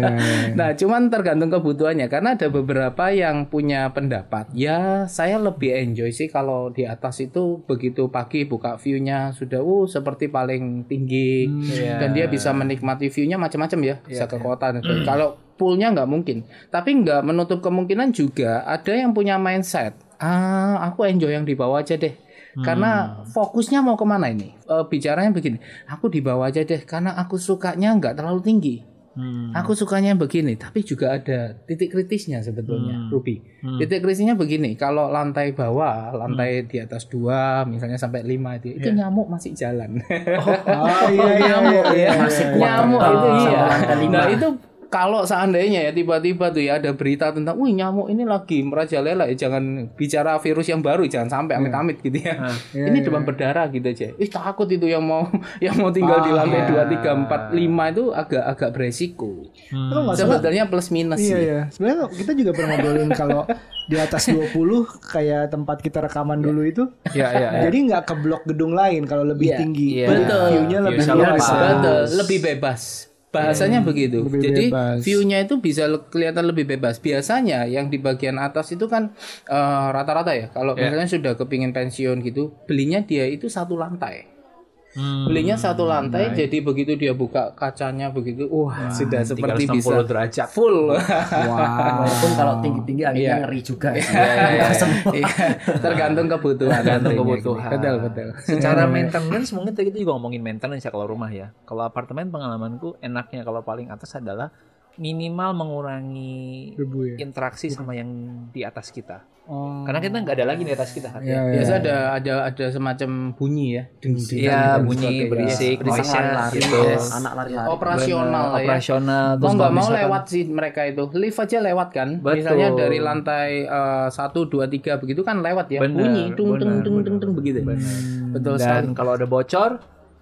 Nah, cuman tergantung kebutuhannya. Karena ada beberapa yang punya pendapat. Ya, saya lebih enjoy sih kalau di atas itu begitu pagi buka view-nya sudah uh seperti paling tinggi hmm, yeah. dan dia bisa menikmati view-nya macam-macam ya, bisa yeah, ke kota dan yeah. Kalau poolnya nggak mungkin, tapi nggak menutup kemungkinan juga ada yang punya mindset ah aku enjoy yang di bawah aja deh hmm. karena fokusnya mau kemana ini e, bicaranya begini, aku di bawah aja deh karena aku sukanya nggak terlalu tinggi. Hmm. Aku sukanya begini, tapi juga ada titik kritisnya sebetulnya, hmm. Ruby. Hmm. Titik kritisnya begini, kalau lantai bawah, lantai hmm. di atas dua, misalnya sampai lima itu, yeah. itu nyamuk masih jalan. Oh, oh iya, nyamuk iya, ya, masih kuat nyamuk itu iya. Nah itu kalau seandainya ya tiba-tiba tuh ya ada berita tentang, wih nyamuk ini lagi merajalela, ya jangan bicara virus yang baru, jangan sampai amit-amit gitu ya. Ah, iya, ini iya. demam berdarah gitu aja. Ih takut itu yang mau yang mau tinggal ah, di lantai iya. dua, tiga, empat, lima itu agak-agak beresiko. Hmm. Sebetulnya plus minus iya, sih. Iya. Sebenarnya kita juga pernah ngobrolin kalau di atas dua puluh kayak tempat kita rekaman dulu itu. Ya, ya, ya. Jadi nggak keblok gedung lain kalau lebih ya, tinggi. Ya. Betul. View-nya lebih luas. Betul, lebih bebas. Bahasanya hmm, begitu. Jadi bebas. view-nya itu bisa kelihatan lebih bebas. Biasanya yang di bagian atas itu kan uh, rata-rata ya. Kalau yeah. misalnya sudah kepingin pensiun gitu, belinya dia itu satu lantai. Hmm, belinya satu lantai, naik. Jadi begitu dia buka kacanya begitu, wah, wah sudah seperti bisa derajat full. Wah. Walaupun kalau tinggi-tinggi anginnya yeah. ngeri juga. Iya, iya, iya. Tergantung kebutuhan. Tergantung kebutuhan. Betul betul. Secara maintenance mungkin tadi kita juga ngomongin maintenance ya kalau rumah ya. Kalau apartemen pengalamanku enaknya kalau paling atas adalah minimal mengurangi Debu, ya? interaksi sama yang di atas kita. Oh. Karena kita nggak ada lagi di atas kita kan. Ya, ya. Biasa ada ada ada semacam bunyi ya. Iya, bunyi berisik, berisik lari-lari, gitu. Yes. Anak lari-lari. Operasional Bener, ya. Operasional. Mau nggak mau lewat sih mereka itu. Lift aja lewat kan. Betul. Misalnya dari lantai uh, satu, dua, tiga begitu kan lewat ya. Bener, bunyi tung tung tung tung tung begitu. Bener. Betul. Dan kalau ada bocor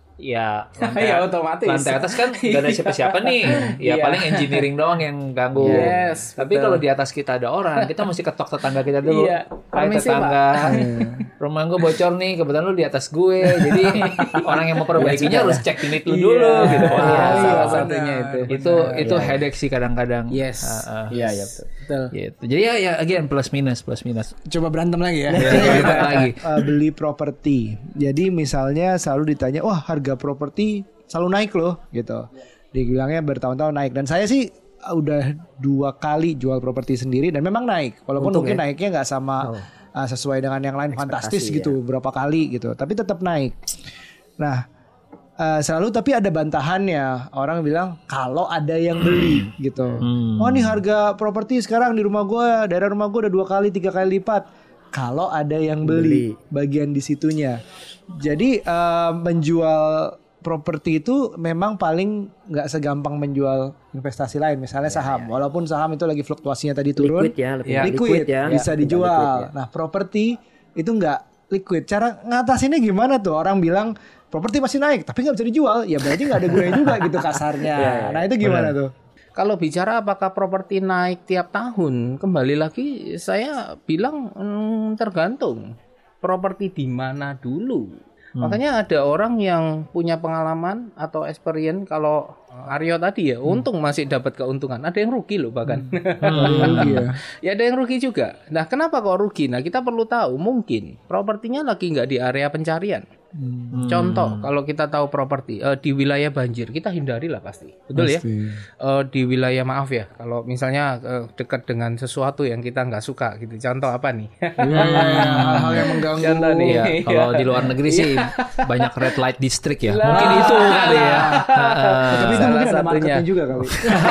ya lantai, ya otomatis lantai atas kan gak ada siapa-siapa nih ya paling engineering doang yang ganggu. Yes, tapi kalau di atas kita ada orang kita mesti ketok tetangga kita dulu. Iya, tetangga rumah gue bocor nih kebetulan lu di atas gue jadi orang yang mau perbaikinya harus cek unit lu dulu iya. gitu. Oh, iya, salah satunya itu itu benar. Itu iya. headache sih kadang-kadang. Yes uh, uh, iya iya betul gitu. Jadi ya ya again plus minus plus minus coba berantem lagi ya. Berantem lagi uh, beli properti jadi misalnya selalu ditanya wah harga harga properti selalu naik loh gitu. Dibilangnya bertahun-tahun naik dan saya sih udah dua kali jual properti sendiri dan memang naik. Walaupun Untung mungkin ya? naiknya nggak sama oh. uh, sesuai dengan yang lain ekspektasi fantastis gitu ya. Berapa kali gitu. Tapi tetap naik. Nah uh, selalu tapi ada bantahannya. Orang bilang kalau ada yang beli gitu. Hmm. Oh nih harga properti sekarang di rumah gue, daerah rumah gue udah dua kali tiga kali lipat. Kalau ada yang beli, beli. bagian di situnya. Jadi uh, menjual properti itu memang paling nggak segampang menjual investasi lain, misalnya saham. Ya, ya. Walaupun saham itu lagi fluktuasinya tadi turun, liquid ya, lebih ya, liquid, liquid ya, bisa ya, dijual. Liquid, ya. Nah, properti itu nggak liquid. Cara ngatasinnya gimana tuh? Orang bilang properti masih naik, tapi nggak bisa dijual. Ya berarti nggak ada gunanya juga gitu kasarnya. Ya, ya, nah itu gimana benar. tuh? Kalau bicara apakah properti naik tiap tahun, kembali lagi saya bilang hmm, tergantung properti di mana dulu. Hmm. Makanya ada orang yang punya pengalaman atau experience kalau Aryo tadi ya, hmm. untung masih dapat keuntungan. Ada yang rugi loh bahkan. Hmm. ya. ya ada yang rugi juga. Nah kenapa kok rugi? Nah kita perlu tahu mungkin propertinya lagi nggak di area pencarian. Hmm. Contoh kalau kita tahu properti uh, di wilayah banjir kita hindari lah pasti, betul pasti. ya. Uh, di wilayah maaf ya, kalau misalnya uh, dekat dengan sesuatu yang kita nggak suka gitu. Contoh apa nih? Hal-hal yang mengganggu. Contoh nih ya. Kalau di luar negeri sih banyak red light district ya. Lah. Mungkin itu kali ya. Tapi itu mungkin ada marketnya juga kali.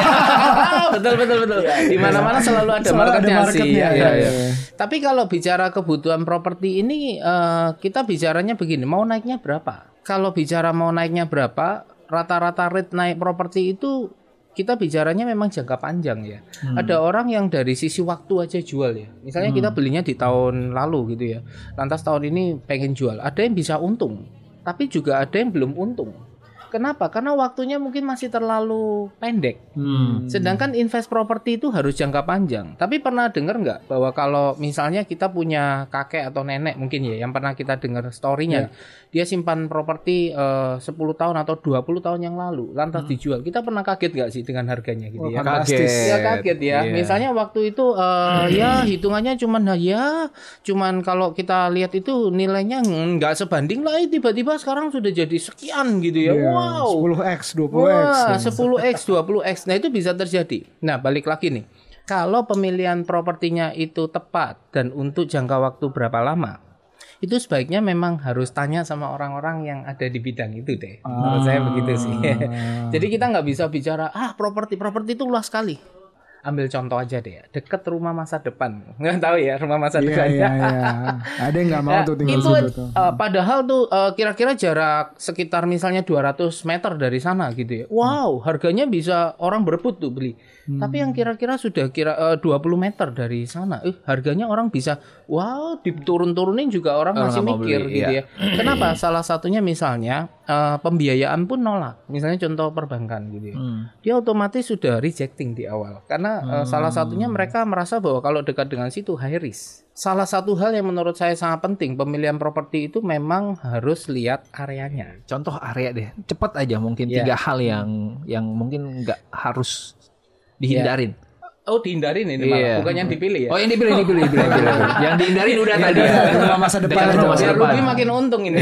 betul betul betul. Di mana-mana selalu ada selalu marketnya, ada marketnya sih. Ya, ya, ya. Tapi kalau bicara kebutuhan properti ini uh, kita bicaranya begini, mau naiknya berapa? Kalau bicara mau naiknya berapa, rata-rata rate naik properti itu kita bicaranya memang jangka panjang ya. Hmm. Ada orang yang dari sisi waktu aja jual ya. Misalnya hmm. kita belinya di tahun lalu gitu ya. Lantas tahun ini pengen jual. Ada yang bisa untung, tapi juga ada yang belum untung. Kenapa? Karena waktunya mungkin masih terlalu pendek. Hmm. Sedangkan invest properti itu harus jangka panjang. Tapi pernah dengar nggak bahwa kalau misalnya kita punya kakek atau nenek mungkin ya, yang pernah kita dengar story-nya, yeah. dia simpan properti uh, sepuluh tahun atau dua puluh tahun yang lalu, lantas hmm. dijual. Kita pernah kaget nggak sih dengan harganya gitu oh, ya? Kaget. Ya kaget ya. Yeah. Misalnya waktu itu uh, ya hitungannya cuman ya, cuman kalau kita lihat itu nilainya nggak sebanding lah. Tiba-tiba sekarang sudah jadi sekian gitu ya. Yeah. Wow. sepuluh x, dua puluh x. Wah, sepuluh x, dua puluh x. Nah, itu bisa terjadi. Nah, balik lagi nih. Kalau pemilihan propertinya itu tepat dan untuk jangka waktu berapa lama, itu sebaiknya memang harus tanya sama orang-orang yang ada di bidang itu deh. Ah. Menurut saya begitu sih. Jadi kita nggak bisa bicara, ah properti, properti itu luas sekali. Ambil contoh aja deh ya, deket rumah masa depan. Nggak tahu ya rumah masa yeah, depan. Iya, iya. Ada yang nggak mau tuh tinggal itu, situ tuh. Uh, padahal tuh uh, kira-kira jarak sekitar misalnya dua ratus meter dari sana gitu ya. Wow, harganya bisa orang berebut tuh beli. Hmm. Tapi yang kira-kira sudah kira uh, dua puluh meter dari sana, eh harganya orang bisa, wow, diturun-turunin juga orang, orang masih mikir beli, gitu ya. ya. Kenapa? Salah satunya misalnya uh, pembiayaan pun nolak. Misalnya contoh perbankan gitu ya. Hmm. Dia otomatis sudah rejecting di awal. Karena uh, hmm. salah satunya mereka merasa bahwa kalau dekat dengan situ high risk. Salah satu hal yang menurut saya sangat penting pemilihan properti itu memang harus lihat areanya. Contoh area deh, cepat aja mungkin yeah. tiga hal yang yang mungkin nggak harus dihindarin. Yeah. Oh dihindarin ini malah, yeah. bukan yang dipilih ya? Oh yang dipilih, dipilih, dipilih, dipilih. Yang dihindarin udah tadi. Rumah masa depan. Ya, rugi makin untung ini.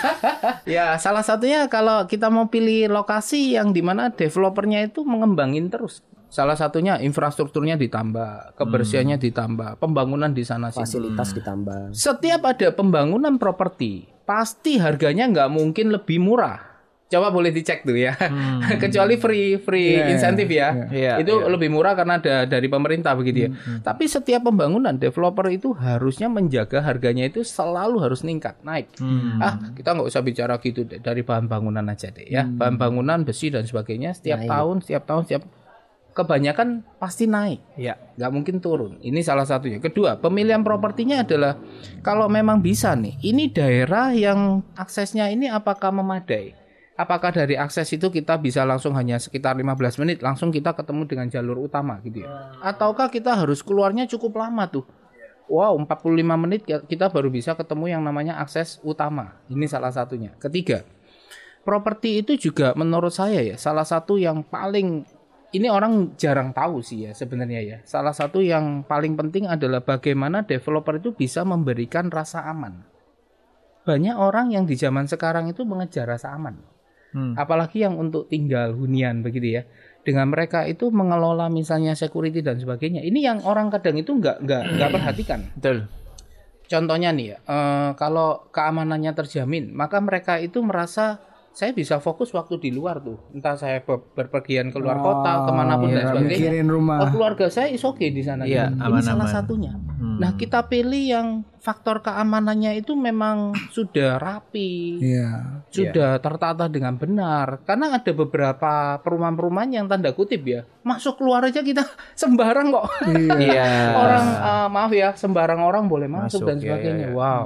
Ya salah satunya kalau kita mau pilih lokasi yang dimana developernya itu mengembangin terus. Salah satunya infrastrukturnya ditambah, kebersihannya hmm. ditambah, pembangunan di sana sini. Fasilitas ditambah. Setiap ada pembangunan properti, pasti harganya nggak mungkin lebih murah. Coba boleh dicek tuh ya. Hmm. Kecuali free free yeah, insentif ya. Yeah, yeah, itu yeah. lebih murah karena ada dari pemerintah begitu ya. Hmm. Tapi setiap pembangunan developer itu harusnya menjaga harganya itu selalu harus meningkat, naik. Hmm. Ah, kita nggak usah bicara gitu deh, dari bahan bangunan aja deh ya. Hmm. Bahan bangunan, besi dan sebagainya setiap naik. tahun, setiap tahun, setiap kebanyakan pasti naik. Ya, nggak mungkin turun. Ini salah satunya. Kedua, pemilihan propertinya adalah kalau memang bisa nih, ini daerah yang aksesnya ini apakah memadai? Apakah dari akses itu kita bisa langsung hanya sekitar lima belas menit langsung kita ketemu dengan jalur utama gitu ya? Ataukah kita harus keluarnya cukup lama tuh? Wow, empat puluh lima menit kita baru bisa ketemu yang namanya akses utama. Ini salah satunya. Ketiga, properti itu juga menurut saya ya salah satu yang paling, ini orang jarang tahu sih ya sebenarnya ya. Salah satu yang paling penting adalah bagaimana developer itu bisa memberikan rasa aman. Banyak orang yang di zaman sekarang itu mengejar rasa aman. Hmm. Apalagi yang untuk tinggal hunian begitu ya. Dengan mereka itu mengelola misalnya security dan sebagainya. Ini yang orang kadang itu nggak nggak nggak perhatikan. Betul. Contohnya nih ya, eh, kalau keamanannya terjamin, maka mereka itu merasa saya bisa fokus waktu di luar tuh. Entah saya ber- berpergian ke luar kota, kemanapun dan sebagainya. Mikirin rumah. Oh, keluarga saya is okay di sana. Iya, Ini aman-aman. salah satunya. Hmm. Nah, kita pilih yang faktor keamanannya itu memang sudah rapi, Iya. sudah tertata dengan benar. Karena ada beberapa perumahan-perumahan yang tanda kutip ya, masuk keluar aja kita sembarang kok. Iya. Orang uh, maaf ya, sembarang orang boleh masuk, Masuk, dan ya, sebagainya. ya, ya. Wow.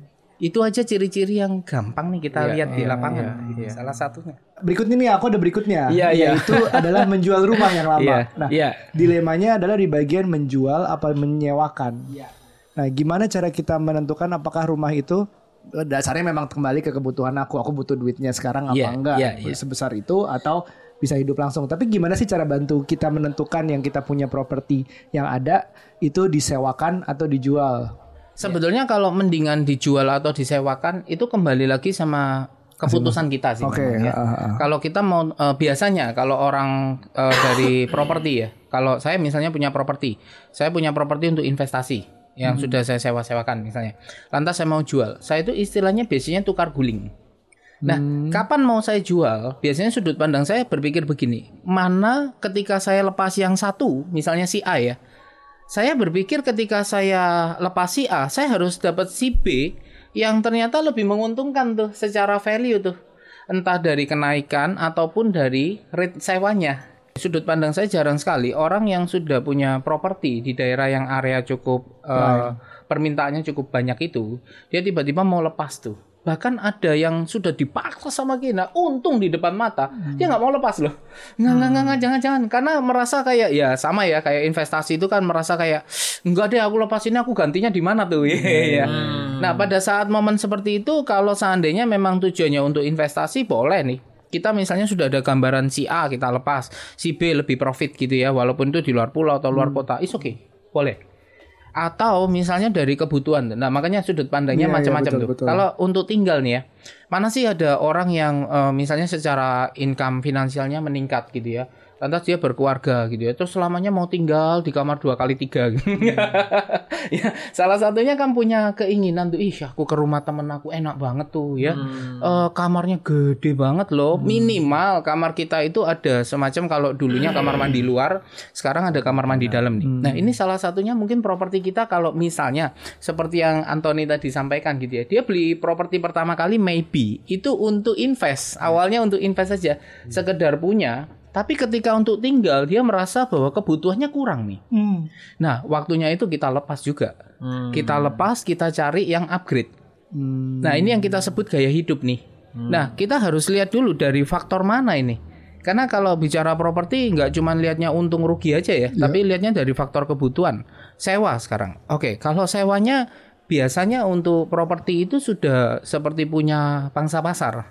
Itu aja ciri-ciri yang gampang nih kita Iya, lihat di iya, lapangan. iya, iya. Salah satunya. Berikutnya nih aku ada berikutnya. Iya, iya. Yaitu adalah menjual rumah yang lama. Iya, Nah, iya. dilemanya adalah di bagian menjual apa menyewakan. Nah, gimana cara kita menentukan apakah rumah itu dasarnya memang kembali ke kebutuhan aku. Aku butuh duitnya sekarang apa Iya, enggak iya, iya. sebesar itu atau bisa hidup langsung. Tapi gimana sih cara bantu kita menentukan yang kita punya properti yang ada itu disewakan atau dijual? Sebetulnya kalau mendingan dijual atau disewakan itu kembali lagi sama keputusan kita sih. Oke, memang, ya. uh, uh. Kalau kita mau uh, biasanya kalau orang uh, dari properti ya, kalau saya misalnya punya properti, saya punya properti untuk investasi yang hmm. sudah saya sewa-sewakan misalnya. Lantas saya mau jual, saya itu istilahnya biasanya tukar guling. Nah, hmm. kapan mau saya jual? Biasanya sudut pandang saya berpikir begini, mana ketika saya lepas yang satu, misalnya si A ya. Saya berpikir ketika saya lepas si A, saya harus dapat si B yang ternyata lebih menguntungkan tuh secara value tuh. Entah dari kenaikan ataupun dari rate sewanya. Sudut pandang saya jarang sekali orang yang sudah punya properti di daerah yang area cukup uh, permintaannya cukup banyak itu, dia tiba-tiba mau lepas tuh. Bahkan ada yang sudah dipaksa sama kita, untung di depan mata, hmm. dia nggak mau lepas loh. Nggak, nggak, nggak, nggak, jangan-jangan. Karena merasa kayak, ya sama ya, kayak investasi itu kan merasa kayak, enggak deh aku lepas ini, aku gantinya di mana tuh. Hmm. Nah, pada saat momen seperti itu, kalau seandainya memang tujuannya untuk investasi, boleh nih. Kita misalnya sudah ada gambaran si A, kita lepas. Si B lebih profit gitu ya, walaupun itu di luar pulau atau luar hmm. kota. It's okay, boleh. Atau misalnya dari kebutuhan. Nah, makanya sudut pandangnya yeah, macam-macam yeah, betul, tuh. Betul. Kalau untuk tinggal nih ya, mana sih ada orang yang uh, misalnya secara income finansialnya meningkat gitu ya. Lantas dia berkeluarga gitu ya. Terus selamanya mau tinggal di kamar dua kali tiga gitu. Ya, salah satunya kan punya keinginan tuh, ih aku ke rumah temen aku enak banget tuh ya. Hmm. Uh, kamarnya gede banget loh. Hmm. Minimal kamar kita itu ada semacam kalau dulunya kamar mandi luar, sekarang ada kamar mandi dalam nih. Hmm. Nah, ini salah satunya mungkin properti kita kalau misalnya seperti yang Anthony tadi sampaikan gitu ya. Dia beli properti pertama kali maybe itu untuk invest. Awalnya untuk invest saja, sekedar punya. Tapi ketika untuk tinggal, dia merasa bahwa kebutuhannya kurang nih. Hmm. Nah, waktunya itu kita lepas juga. Hmm. Kita lepas, kita cari yang upgrade. Hmm. Nah, ini yang kita sebut gaya hidup nih. Hmm. Nah, kita harus lihat dulu dari faktor mana ini. Karena kalau bicara properti, nggak cuma lihatnya untung rugi aja ya. Yeah. Tapi lihatnya dari faktor kebutuhan. Sewa sekarang. Oke, kalau sewanya biasanya untuk properti itu sudah seperti punya pangsa pasar.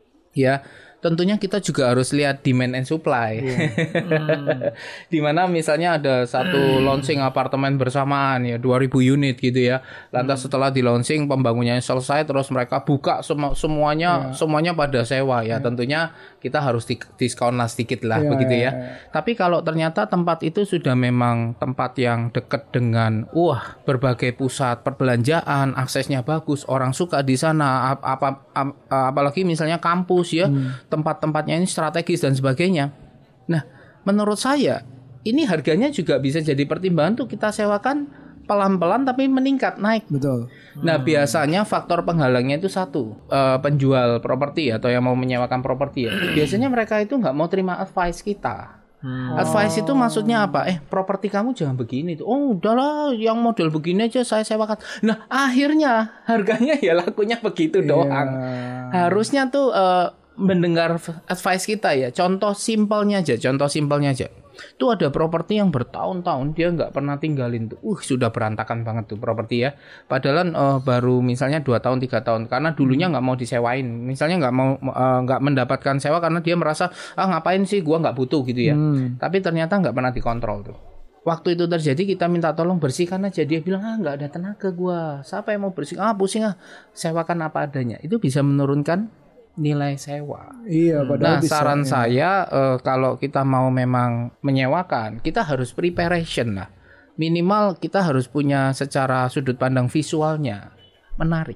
Ya. Tentunya kita juga harus lihat demand and supply. Yeah. hmm. Dimana misalnya ada satu launching apartemen bersamaan ya dua ribu unit gitu ya. Lantas hmm. setelah di launching pembangunannya selesai terus mereka buka sem- semuanya yeah. semuanya pada sewa ya. Yeah. Tentunya kita harus di- diskon lah sedikit lah yeah, begitu ya. Yeah, yeah. Tapi kalau ternyata tempat itu sudah memang tempat yang dekat dengan wah berbagai pusat perbelanjaan, aksesnya bagus, orang suka di sana ap- apa ap- apalagi misalnya kampus ya. Hmm. Tempat-tempatnya ini strategis dan sebagainya. Nah, menurut saya ini harganya juga bisa jadi pertimbangan tuh kita sewakan pelan-pelan tapi meningkat naik. Betul. Nah, hmm. biasanya faktor penghalangnya itu satu uh, penjual properti atau yang mau menyewakan properti ya. Biasanya mereka itu nggak mau terima advice kita. Hmm. Advice itu maksudnya apa? Eh, properti kamu jangan begini tuh. Oh, udahlah, yang model begini aja saya sewakan. Nah, akhirnya harganya ya lakunya begitu yeah. doang. Harusnya tuh uh, mendengar advice kita ya. Contoh simpelnya aja, contoh simpelnya aja. Tuh ada properti yang bertahun-tahun dia nggak pernah tinggalin tuh. Uh, sudah berantakan banget tuh properti ya. Padahal uh, baru misalnya dua tahun, tiga tahun karena dulunya nggak mau disewain. Misalnya nggak mau uh, nggak mendapatkan sewa karena dia merasa ah ngapain sih gua nggak butuh gitu ya. Hmm. Tapi ternyata nggak pernah dikontrol tuh. Waktu itu terjadi kita minta tolong bersihkan aja. Dia bilang ah nggak ada tenaga gua. Siapa yang mau bersih? Ah pusing ah. Sewakan apa adanya. Itu bisa menurunkan nilai sewa. Iya, nah, bisa, saran ya. saya uh, kalau kita mau memang menyewakan, kita harus preparation lah. Minimal kita harus punya secara sudut pandang visualnya menarik.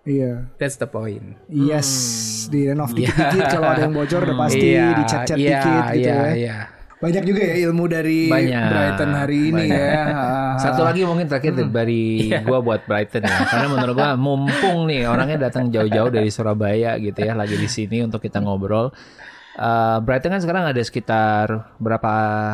Iya. That's the point. Yes, di renov dikit-dikit kalau ada yang bocor udah pasti Iya, dicat-cat iya, dikit gitu iya, ya. iya. Banyak juga ya ilmu dari Banyak. Brighton hari ini Banyak. ya. Satu lagi mungkin terakhir dari gua buat Brighton ya. Karena menurut gua mumpung nih orangnya datang jauh-jauh dari Surabaya gitu ya, lagi di sini untuk kita ngobrol. Uh, Brighton kan sekarang ada sekitar berapa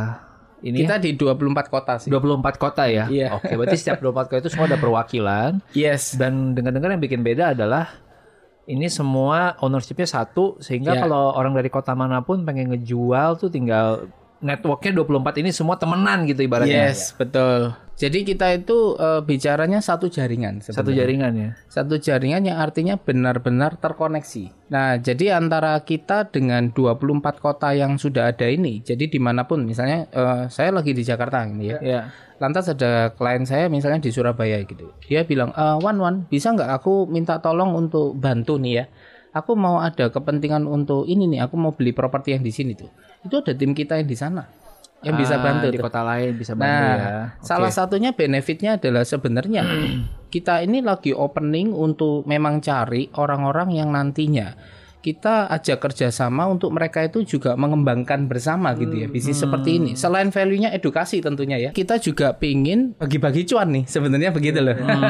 ini? Kita di dua puluh empat kota sih. dua puluh empat kota ya. Iya. Oke, berarti setiap dua puluh empat kota itu semua ada perwakilan. Yes. Dan dengar-dengar yang bikin beda adalah ini semua ownership-nya satu, sehingga Ya. kalau orang dari kota manapun pengen ngejual tuh tinggal networknya dua puluh empat ini semua temenan gitu ibaratnya. Yes, betul. Jadi kita itu uh, bicaranya satu jaringan sebenarnya. Satu jaringan ya. Satu jaringan yang artinya benar-benar terkoneksi. Nah, jadi antara kita dengan dua puluh empat kota yang sudah ada ini, jadi dimanapun, misalnya uh, saya lagi di Jakarta ini ya. Ya. Lantas ada klien saya misalnya di Surabaya gitu. Dia bilang, e, Wan Wan, bisa nggak aku minta tolong untuk bantu nih ya. Aku mau ada kepentingan untuk ini nih, aku mau beli properti yang di sini tuh. Itu ada tim kita yang di sana yang bisa Ah, bantu di tuh. kota lain bisa bantu Nah, ya. Oke. salah satunya benefitnya adalah sebenarnya kita ini lagi opening untuk memang cari orang-orang yang nantinya kita ajak kerjasama untuk mereka itu juga mengembangkan bersama gitu ya bisnis seperti ini. Selain value-nya edukasi tentunya ya, kita juga pingin bagi-bagi cuan nih sebenarnya begitu loh.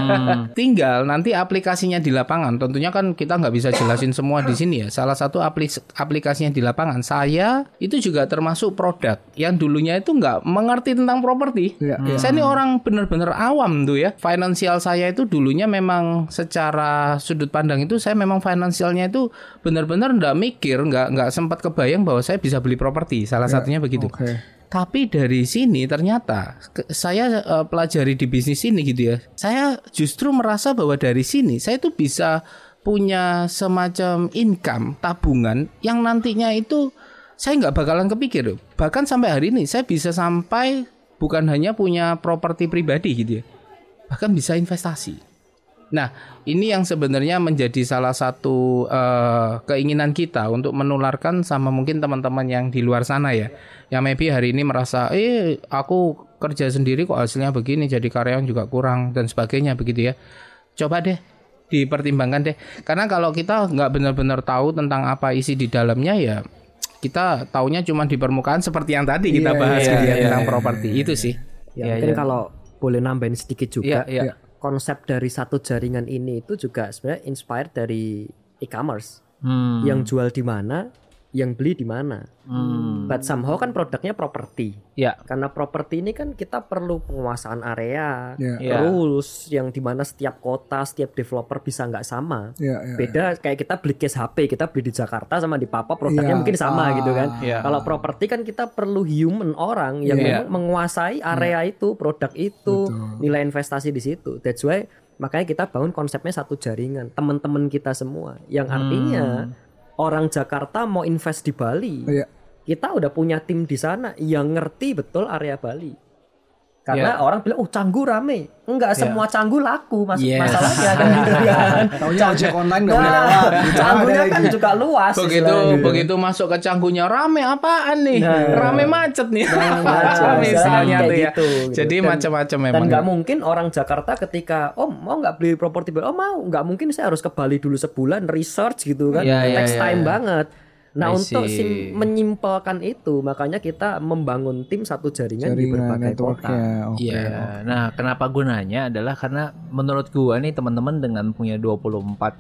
Tinggal nanti aplikasinya di lapangan. Tentunya kan kita nggak bisa jelasin semua di sini ya. Salah satu aplis- aplikasinya di lapangan saya itu juga termasuk produk yang dulunya itu nggak mengerti tentang properti. Iya, iya. Saya ini orang benar-benar awam tuh ya. Finansial saya itu dulunya memang secara sudut pandang itu saya memang finansialnya itu benar-benar nggak mikir, nggak nggak sempat kebayang bahwa saya bisa beli properti. Salah satunya begitu. Oke. Tapi dari sini ternyata ke- saya uh, pelajari di bisnis ini gitu ya. Saya justru merasa bahwa dari sini saya tuh bisa punya semacam income tabungan yang nantinya itu saya nggak bakalan kepikir loh. Bahkan sampai hari ini saya bisa sampai bukan hanya punya properti pribadi gitu ya, bahkan bisa investasi. Nah, ini yang sebenarnya menjadi salah satu uh, keinginan kita untuk menularkan sama mungkin teman-teman yang di luar sana ya. Yang maybe hari ini merasa, eh aku kerja sendiri kok hasilnya begini, jadi karyawan juga kurang dan sebagainya begitu ya. Coba deh dipertimbangkan deh. Karena kalau kita nggak benar-benar tahu tentang apa isi di dalamnya ya, kita taunya cuma di permukaan seperti yang tadi kita Iya, bahas iya, gitu ya iya, tentang iya, properti. Itu sih. Ya, Iya, mungkin iya. kalau boleh nambahin sedikit juga. Iya, iya. Konsep dari satu jaringan ini itu juga sebenarnya inspired dari e-commerce. Hmm. Yang jual di mana, yang beli di mana. Hmm. But somehow kan produknya properti. Ya. Karena properti ini kan kita perlu penguasaan area, Iya. Iya. rules yang dimana setiap kota, setiap developer bisa nggak sama. Iya, iya. Beda kayak kita beli case H P, kita beli di Jakarta sama di Papua produknya Iya. mungkin sama Ah. gitu kan. Iya. Kalau properti kan kita perlu human orang yang Iya. memang menguasai area itu, produk itu, nilai investasi di situ. That's why makanya kita bangun konsepnya satu jaringan, teman-teman kita semua. Yang artinya orang Jakarta mau invest di Bali, Iya. kita udah punya tim di sana yang ngerti betul area Bali. Karena Iya. orang bilang, oh Canggu rame. Enggak semua Canggu laku mas Yes. masalahnya kan gitu kan. Taunya ojek online nggak boleh Nah, lewat. Gitu. Canggunya Ada kan lagi. juga luas. Begitu istilahnya. begitu masuk ke Canggunya rame apaan nih? rame macet nih. macet. Rame istilahnya Kayak tuh ya. gitu, gitu. Jadi Dan- macam-macam memang. Dan nggak mungkin orang Jakarta ketika oh mau nggak beli properti Bali, oh mau nggak mungkin saya harus ke Bali dulu sebulan research gitu kan, Iya, iya, takes iya, time iya. banget. Nah I untuk see. sim- menyimpelkan itu makanya kita membangun tim satu jaringan, di Jaringan berbagai kota. networknya. Oke. Iya. Ya, nah, kenapa gue nanya adalah karena menurut gue nih teman-teman dengan punya dua puluh empat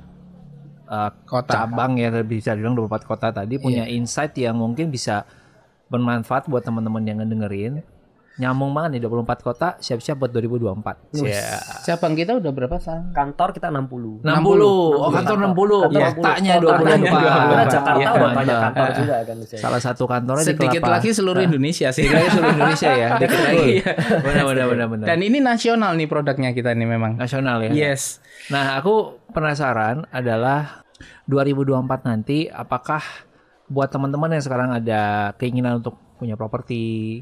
uh, Kota. cabang ya bisa dibilang dua puluh empat kota tadi punya insight yang mungkin bisa bermanfaat buat teman-teman yang ngedengerin. Nyambung banget nih dua puluh empat kota, siap-siap buat dua ribu dua puluh empat. Ya. Cabang kita udah berapa sekarang? Kantor kita enam puluh. enam puluh. Oh, kantor enam puluh. Kantor Kotanya enam dua puluh. puluh Kotanya empat. dua puluh empat. Karena Jakarta Iya, udah mantap. banyak kantor juga kan. Salah satu kantornya di Sedikit Kelapa. lagi seluruh Indonesia sih. Sedikit lagi seluruh Indonesia ya. Dikit lagi. Iya. Benar benar benar benar. Dan ini nasional nih produknya kita nih memang. Nasional ya. Yes. Nah, aku penasaran adalah dua ribu dua puluh empat nanti apakah buat teman-teman yang sekarang ada keinginan untuk punya properti,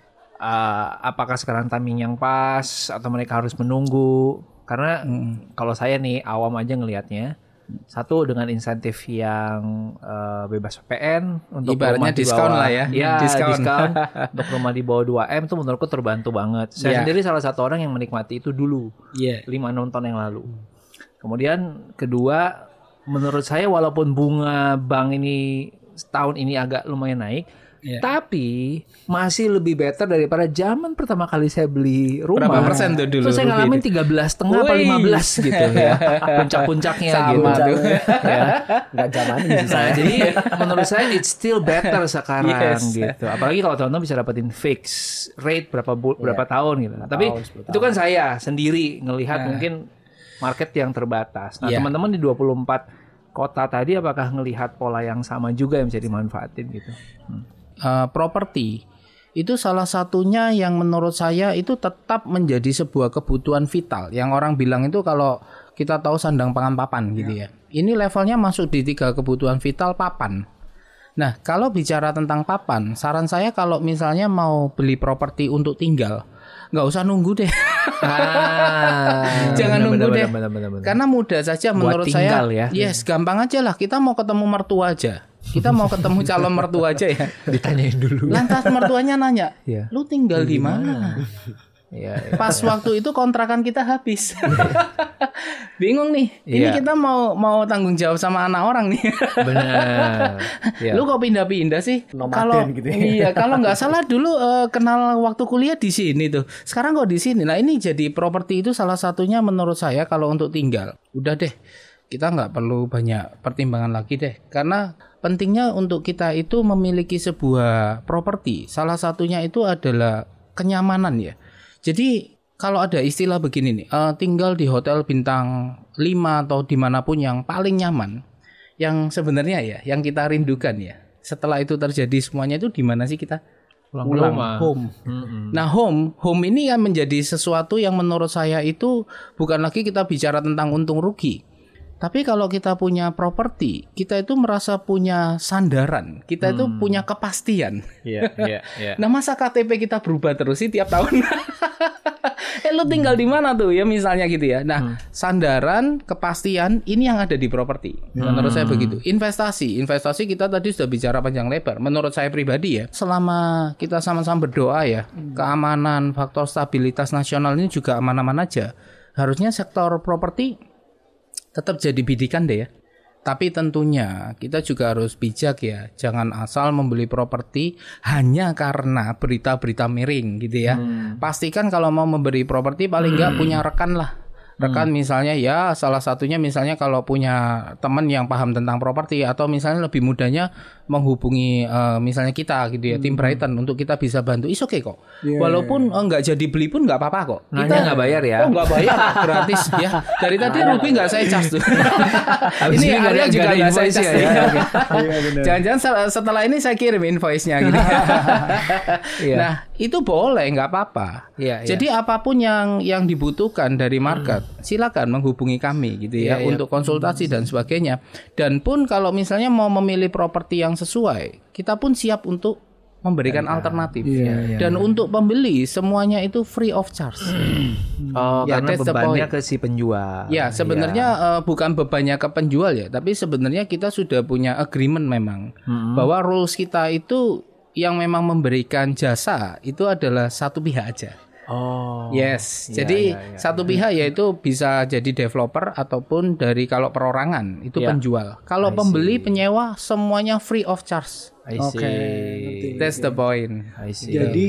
uh, apakah sekarang timing yang pas atau mereka harus menunggu? Karena kalau saya nih awam aja ngelihatnya, satu dengan insentif yang uh, bebas P P N untuk Ibaratnya rumah di diskon bawah- lah ya. Iya, Diskon. diskon untuk rumah di bawah dua M tuh menurutku terbantu banget. Saya Iya. sendiri salah satu orang yang menikmati itu dulu Iya. lima enam tahun yang lalu. Kemudian kedua, menurut saya walaupun bunga bank ini tahun ini agak lumayan naik, yeah. tapi masih lebih better daripada zaman pertama kali saya beli rumah. Berapa persen tuh dulu? Terus saya ngalamin tiga belas setengah apa lima belas gitu ya. Puncak-puncaknya gitu. Tuh. ya. Nggak zaman ini sih Nah, saya. jadi menurut saya it's still better sekarang Yes. gitu. Apalagi kalau teman-teman bisa dapetin fix rate berapa bu- berapa Yeah. tahun gitu. Nah, tapi tahun, sepuluh itu kan saya sendiri ngelihat Nah. mungkin market yang terbatas. Nah, Yeah. teman-teman di dua puluh empat kota tadi apakah ngelihat pola yang sama juga yang bisa dimanfaatin gitu? Hmm. Uh, properti itu salah satunya yang menurut saya itu tetap menjadi sebuah kebutuhan vital. Yang orang bilang itu kalau kita tahu sandang pangan papan gitu ya. Ini levelnya masuk di tiga kebutuhan vital papan. Nah, kalau bicara tentang papan, saran saya kalau misalnya mau beli properti untuk tinggal, nggak usah nunggu deh. Ah, Jangan benar, nunggu benar, deh. benar, benar, benar. Karena mudah saja Buat menurut tinggal saya. ya. Yes, gampang aja lah. Kita mau ketemu mertua aja. Kita mau ketemu calon mertua aja ya. Ditanyain dulu. Lantas mertuanya nanya, Iya. lu tinggal di mana? Iya, iya. Pas waktu itu kontrakan kita habis. Bingung nih. Ini Iya. kita mau mau tanggung jawab sama anak orang nih. Benar. Iya. Lu kok pindah-pindah sih? Nomaden Kalau gitu ya. iya, kalau nggak salah dulu eh, kenal waktu kuliah di sini tuh. Sekarang kok di sini. Nah, ini jadi properti itu salah satunya menurut saya kalau untuk tinggal. Udah deh. Kita nggak perlu banyak pertimbangan lagi deh. Karena pentingnya untuk kita itu memiliki sebuah properti. Salah satunya itu adalah kenyamanan ya. Jadi kalau ada istilah begini nih, uh, tinggal di hotel bintang lima atau dimanapun yang paling nyaman, yang sebenarnya ya, yang kita rindukan ya. Setelah itu terjadi semuanya itu di mana sih kita? Pulang Pulang rumah. home. Mm-mm. Nah home, home ini kan menjadi sesuatu yang menurut saya itu bukan lagi kita bicara tentang untung rugi. Tapi kalau kita punya properti, kita itu merasa punya sandaran, kita itu Hmm. punya kepastian. Iya, iya, iya. Nah masa K T P kita berubah terus sih tiap tahun? eh lu tinggal di mana tuh ya misalnya gitu ya. Nah Hmm. sandaran, kepastian ini yang ada di properti. Menurut saya begitu. Investasi, investasi kita tadi sudah bicara panjang lebar. Menurut saya pribadi ya, selama kita sama-sama berdoa ya, keamanan, faktor stabilitas nasional ini juga aman-aman aja. Harusnya sektor properti tetap jadi bidikan deh ya. Tapi tentunya kita juga harus bijak ya. Jangan asal membeli properti hanya karena berita-berita miring gitu ya. Hmm. Pastikan kalau mau membeli properti paling nggak hmm. punya rekan lah. Rekan hmm. misalnya ya salah satunya misalnya kalau punya teman yang paham tentang properti atau misalnya lebih mudahnya menghubungi uh, misalnya kita gitu ya, hmm. tim Brighton untuk kita bisa bantu. Is oke okay kok. Yeah. Walaupun uh, nggak jadi beli pun nggak apa-apa kok. Nanya Kita nggak bayar ya? Oh nggak bayar, gratis ya. Dari tadi Ruby nggak saya cas tuh. Habis Ini nggak ada- Arya juga nggak ada nggak saya invoice cas. ya, nih. ya, oke. Jangan-jangan se- setelah ini saya kirim invoice-nya gitu. Iya. Nah itu boleh nggak apa-apa. Iya, iya. Jadi apapun yang yang dibutuhkan dari market, silakan menghubungi kami gitu ya Iya, iya. untuk konsultasi dan sebagainya. Dan pun kalau misalnya mau memilih properti yang sesuai, kita pun siap untuk memberikan alternatif. Iya, iya, Dan untuk pembeli semuanya itu free of charge. Oh, Ya, karena that's the bebannya point. ke si penjual. Ya sebenarnya eh, bukan bebannya ke penjual ya, tapi sebenarnya kita sudah punya agreement memang Mm-hmm. bahwa rules kita itu yang memang memberikan jasa itu adalah satu pihak aja. Oh. Yes, Iya, jadi iya, iya. satu pihak yaitu bisa jadi developer ataupun dari kalau perorangan itu Iya. penjual. Kalau I pembeli see. penyewa semuanya free of charge. I Oke, see. ngerti. That's the point. I see. Jadi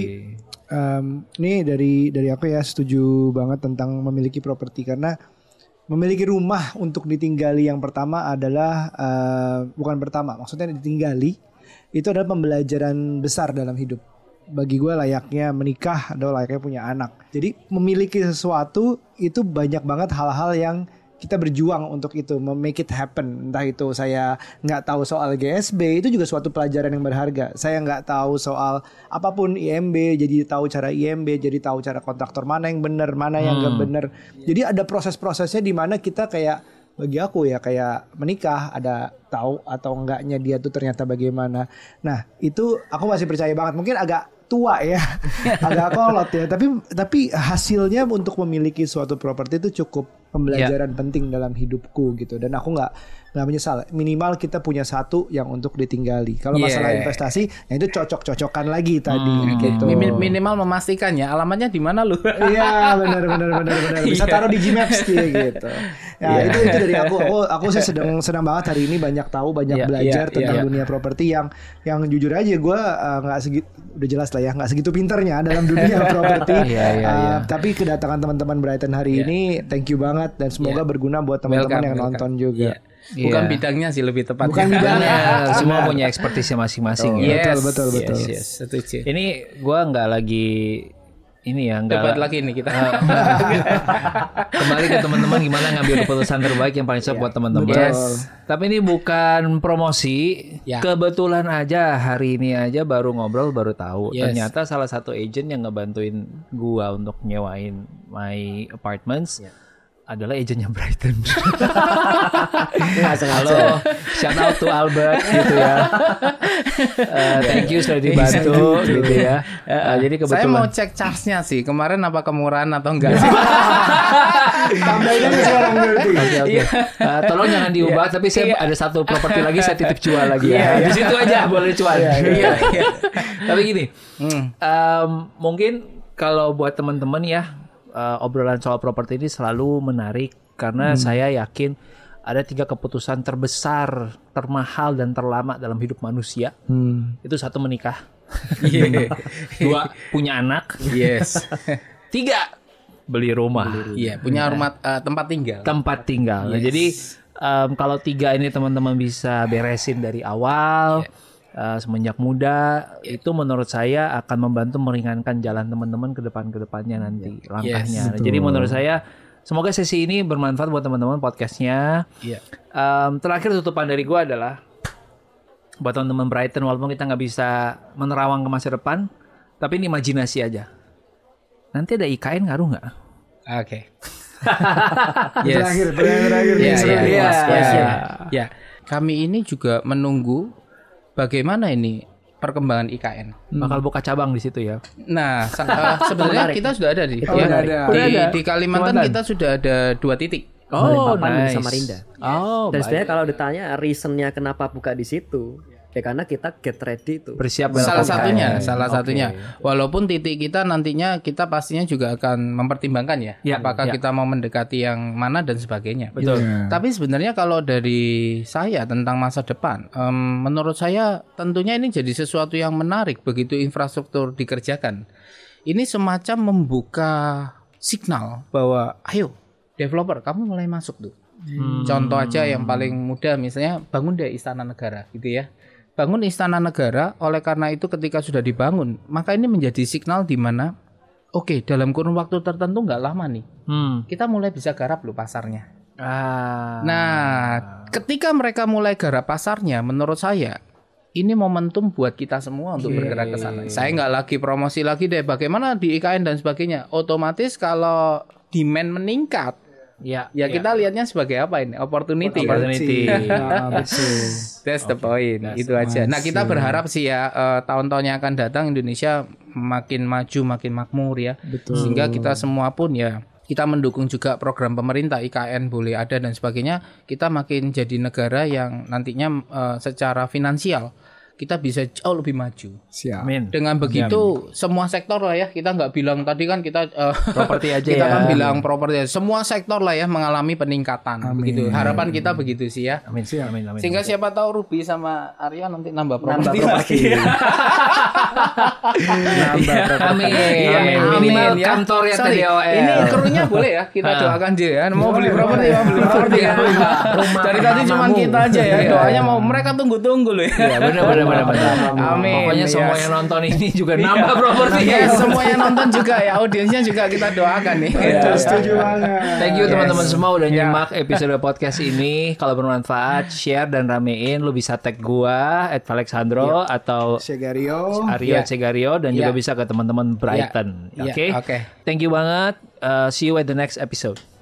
um, ini dari dari aku ya setuju banget tentang memiliki properti karena memiliki rumah untuk ditinggali yang pertama adalah uh, bukan pertama, maksudnya ditinggali itu adalah pembelajaran besar dalam hidup. Bagi gue layaknya menikah atau layaknya punya anak. Jadi memiliki sesuatu itu banyak banget hal-hal yang kita berjuang untuk itu, make it happen. Entah itu saya nggak tahu soal G S B, itu juga suatu pelajaran yang berharga. Saya nggak tahu soal apapun I M B, jadi tahu cara I M B, jadi tahu cara kontraktor mana yang benar, mana yang nggak Hmm. benar. Jadi ada proses-prosesnya di mana kita kayak bagi aku ya kayak menikah ada tahu atau enggaknya dia tuh ternyata bagaimana. Nah itu aku masih percaya banget. Mungkin agak tua ya, agak kolot ya. Tapi tapi hasilnya untuk memiliki suatu properti itu cukup pembelajaran penting dalam hidupku gitu. Dan aku nggak nggak menyesal. Minimal kita punya satu yang untuk ditinggali. Kalau Yeah. masalah investasi, yang itu cocok-cocokan lagi tadi gitu. Min- minimal memastikan ya alamatnya di mana lu. Iya benar benar benar benar. Bisa taruh di Gmaps dia gitu. Ya Yeah. itu itu dari aku. Aku aku sih sedang senang banget hari ini banyak tahu banyak Yeah, belajar yeah, tentang yeah. dunia properti yang yang jujur aja gue uh, nggak segitu udah jelas lah ya nggak segitu pinternya dalam dunia properti. Iya, iya, Uh, iya. Tapi kedatangan teman-teman Brighton hari Yeah. ini thank you banget dan semoga Yeah. berguna buat teman-teman Welcome, yang welcome. nonton juga. Iya. Bukan Iya. bidangnya sih lebih tepatnya. Bukan bidangnya. Ya, semua punya ekspertisnya masing-masing ya. Yes, Betul, betul, betul. Yes, yes, setuju. Ini gue nggak lagi ini ya nggak Debat lagi nih kita. kembali ke teman-teman gimana ngambil keputusan terbaik yang paling cocok buat teman-teman. Yes. Tapi ini bukan promosi. Ya. Kebetulan aja hari ini aja baru ngobrol baru tahu. Yes. Ternyata salah satu agent yang ngebantuin gua untuk nyewain my apartments adalah agentnya Brighton. Nggak sengaja. Halo, shout out to Albert gitu ya. Uh, thank you sudah dibantu gitu ya. Uh, jadi kebetulan Saya mau cek charge-nya sih. Kemarin apa kemurahan atau enggak sih? Tambahin aja sekarang berarti. Oke oke. Uh, tolong jangan diubah. Tapi saya ada satu properti lagi saya titip jual lagi ya. Di situ aja boleh cuan. Iya, iya. Tapi gini, Hmm. um, mungkin kalau buat teman-teman ya uh, obrolan soal properti ini selalu menarik karena saya yakin ada tiga keputusan terbesar, termahal dan terlama dalam hidup manusia. Hmm. Itu satu menikah, Iya. dua punya anak, Yes. tiga beli rumah. Iya, punya rumah eh, tempat tinggal. Tempat tinggal. Nah, jadi um, kalau tiga ini teman-teman bisa beresin dari awal uh, semenjak muda, itu menurut saya akan membantu meringankan jalan teman-teman ke depan ke depannya nanti langkahnya. Nah, jadi menurut saya semoga sesi ini bermanfaat buat teman-teman podcastnya. Iya. Um, terakhir tutupan dari gua adalah buat teman-teman Brighton, walaupun kita nggak bisa menerawang ke masa depan, tapi ini imajinasi aja. Nanti ada I K N ngaruh nggak? Oke. Yes. Terakhir, pertanyaan terakhir. Iya, nih, iya, seru. iya. Last Ya, question. ya. Ya. Kami ini juga menunggu bagaimana ini perkembangan I K N. Bakal buka cabang di situ ya. Nah, sa- eh, sebenarnya kita sudah ada di, Oh, ya, udah ada. di, Udah ada. di Kalimantan Kalimantan. kita sudah ada dua titik. Balikpapan dan Samarinda. Oh, Dan baik. sebenarnya kalau ditanya reasonnya kenapa buka di situ, ya karena kita get ready tuh. bersiap Salah welcome satunya, kan. salah Oke. satunya. Walaupun titik kita nantinya kita pastinya juga akan mempertimbangkan ya, Ya, apakah ya. kita mau mendekati yang mana dan sebagainya. Betul. Tapi sebenarnya kalau dari saya tentang masa depan, em, menurut saya tentunya ini jadi sesuatu yang menarik begitu infrastruktur dikerjakan. Ini semacam membuka signal bahwa ayo developer kamu mulai masuk tuh. Contoh aja yang paling mudah misalnya bangun deh istana negara gitu ya. Bangun istana negara, oleh karena itu ketika sudah dibangun, maka ini menjadi signal di mana oke, dalam kurun waktu tertentu nggak lama nih, Hmm. kita mulai bisa garap loh pasarnya. Ah. Nah, ketika mereka mulai garap pasarnya, menurut saya ini momentum buat kita semua untuk bergerak ke sana. Saya nggak lagi promosi lagi deh bagaimana di I K N dan sebagainya. Otomatis kalau demand meningkat, ya, ya kita lihatnya sebagai apa ini? Opportunity. kan? opportunity. Ah, betul. That's the point. Itu aja. Nah, kita berharap sih ya eh, tahun-tahun yang akan datang Indonesia makin maju, makin makmur ya. Sehingga kita semua pun ya kita mendukung juga program pemerintah I K N boleh ada dan sebagainya. Kita makin jadi negara yang nantinya eh, secara finansial kita bisa jauh lebih maju. Siap. Amin. Dengan begitu semua sektor lah ya, kita nggak bilang tadi kan kita eh, Properti aja kita ya. kan bilang properti, semua sektor lah ya mengalami peningkatan. Begitu. Harapan kita begitu sih ya. Amin. Amin. Amin. Sehingga siapa tahu Ruby sama Arya nanti nambah properti. properti. Amin. Iya, Amin. amin, Minimal ya. kantor ya Sorry, T D O L. ini krunya boleh ya kita doakan aja ya. Mau beli properti, mau beli properti ya. Dari tadi cuma kita aja ya. Doanya mau mereka tunggu-tunggu loh ya. Iya, benar benar benar benar. Amin. Pokoknya Yes. semua yang nonton ini juga nambah properti. Yes, semua yang nonton juga ya, audiensnya juga kita doakan nih. Setuju banget. Thank you teman-teman semua udah nyimak episode podcast ini. Kalau bermanfaat, share dan ramein. Lu bisa tag gua at Alexandro atau Segario. Aryo Ya. Cegario dan juga Ya. bisa ke teman-teman Brighton. Ya. Oke. Ya, oke. Thank you banget. Uh, see you at the next episode.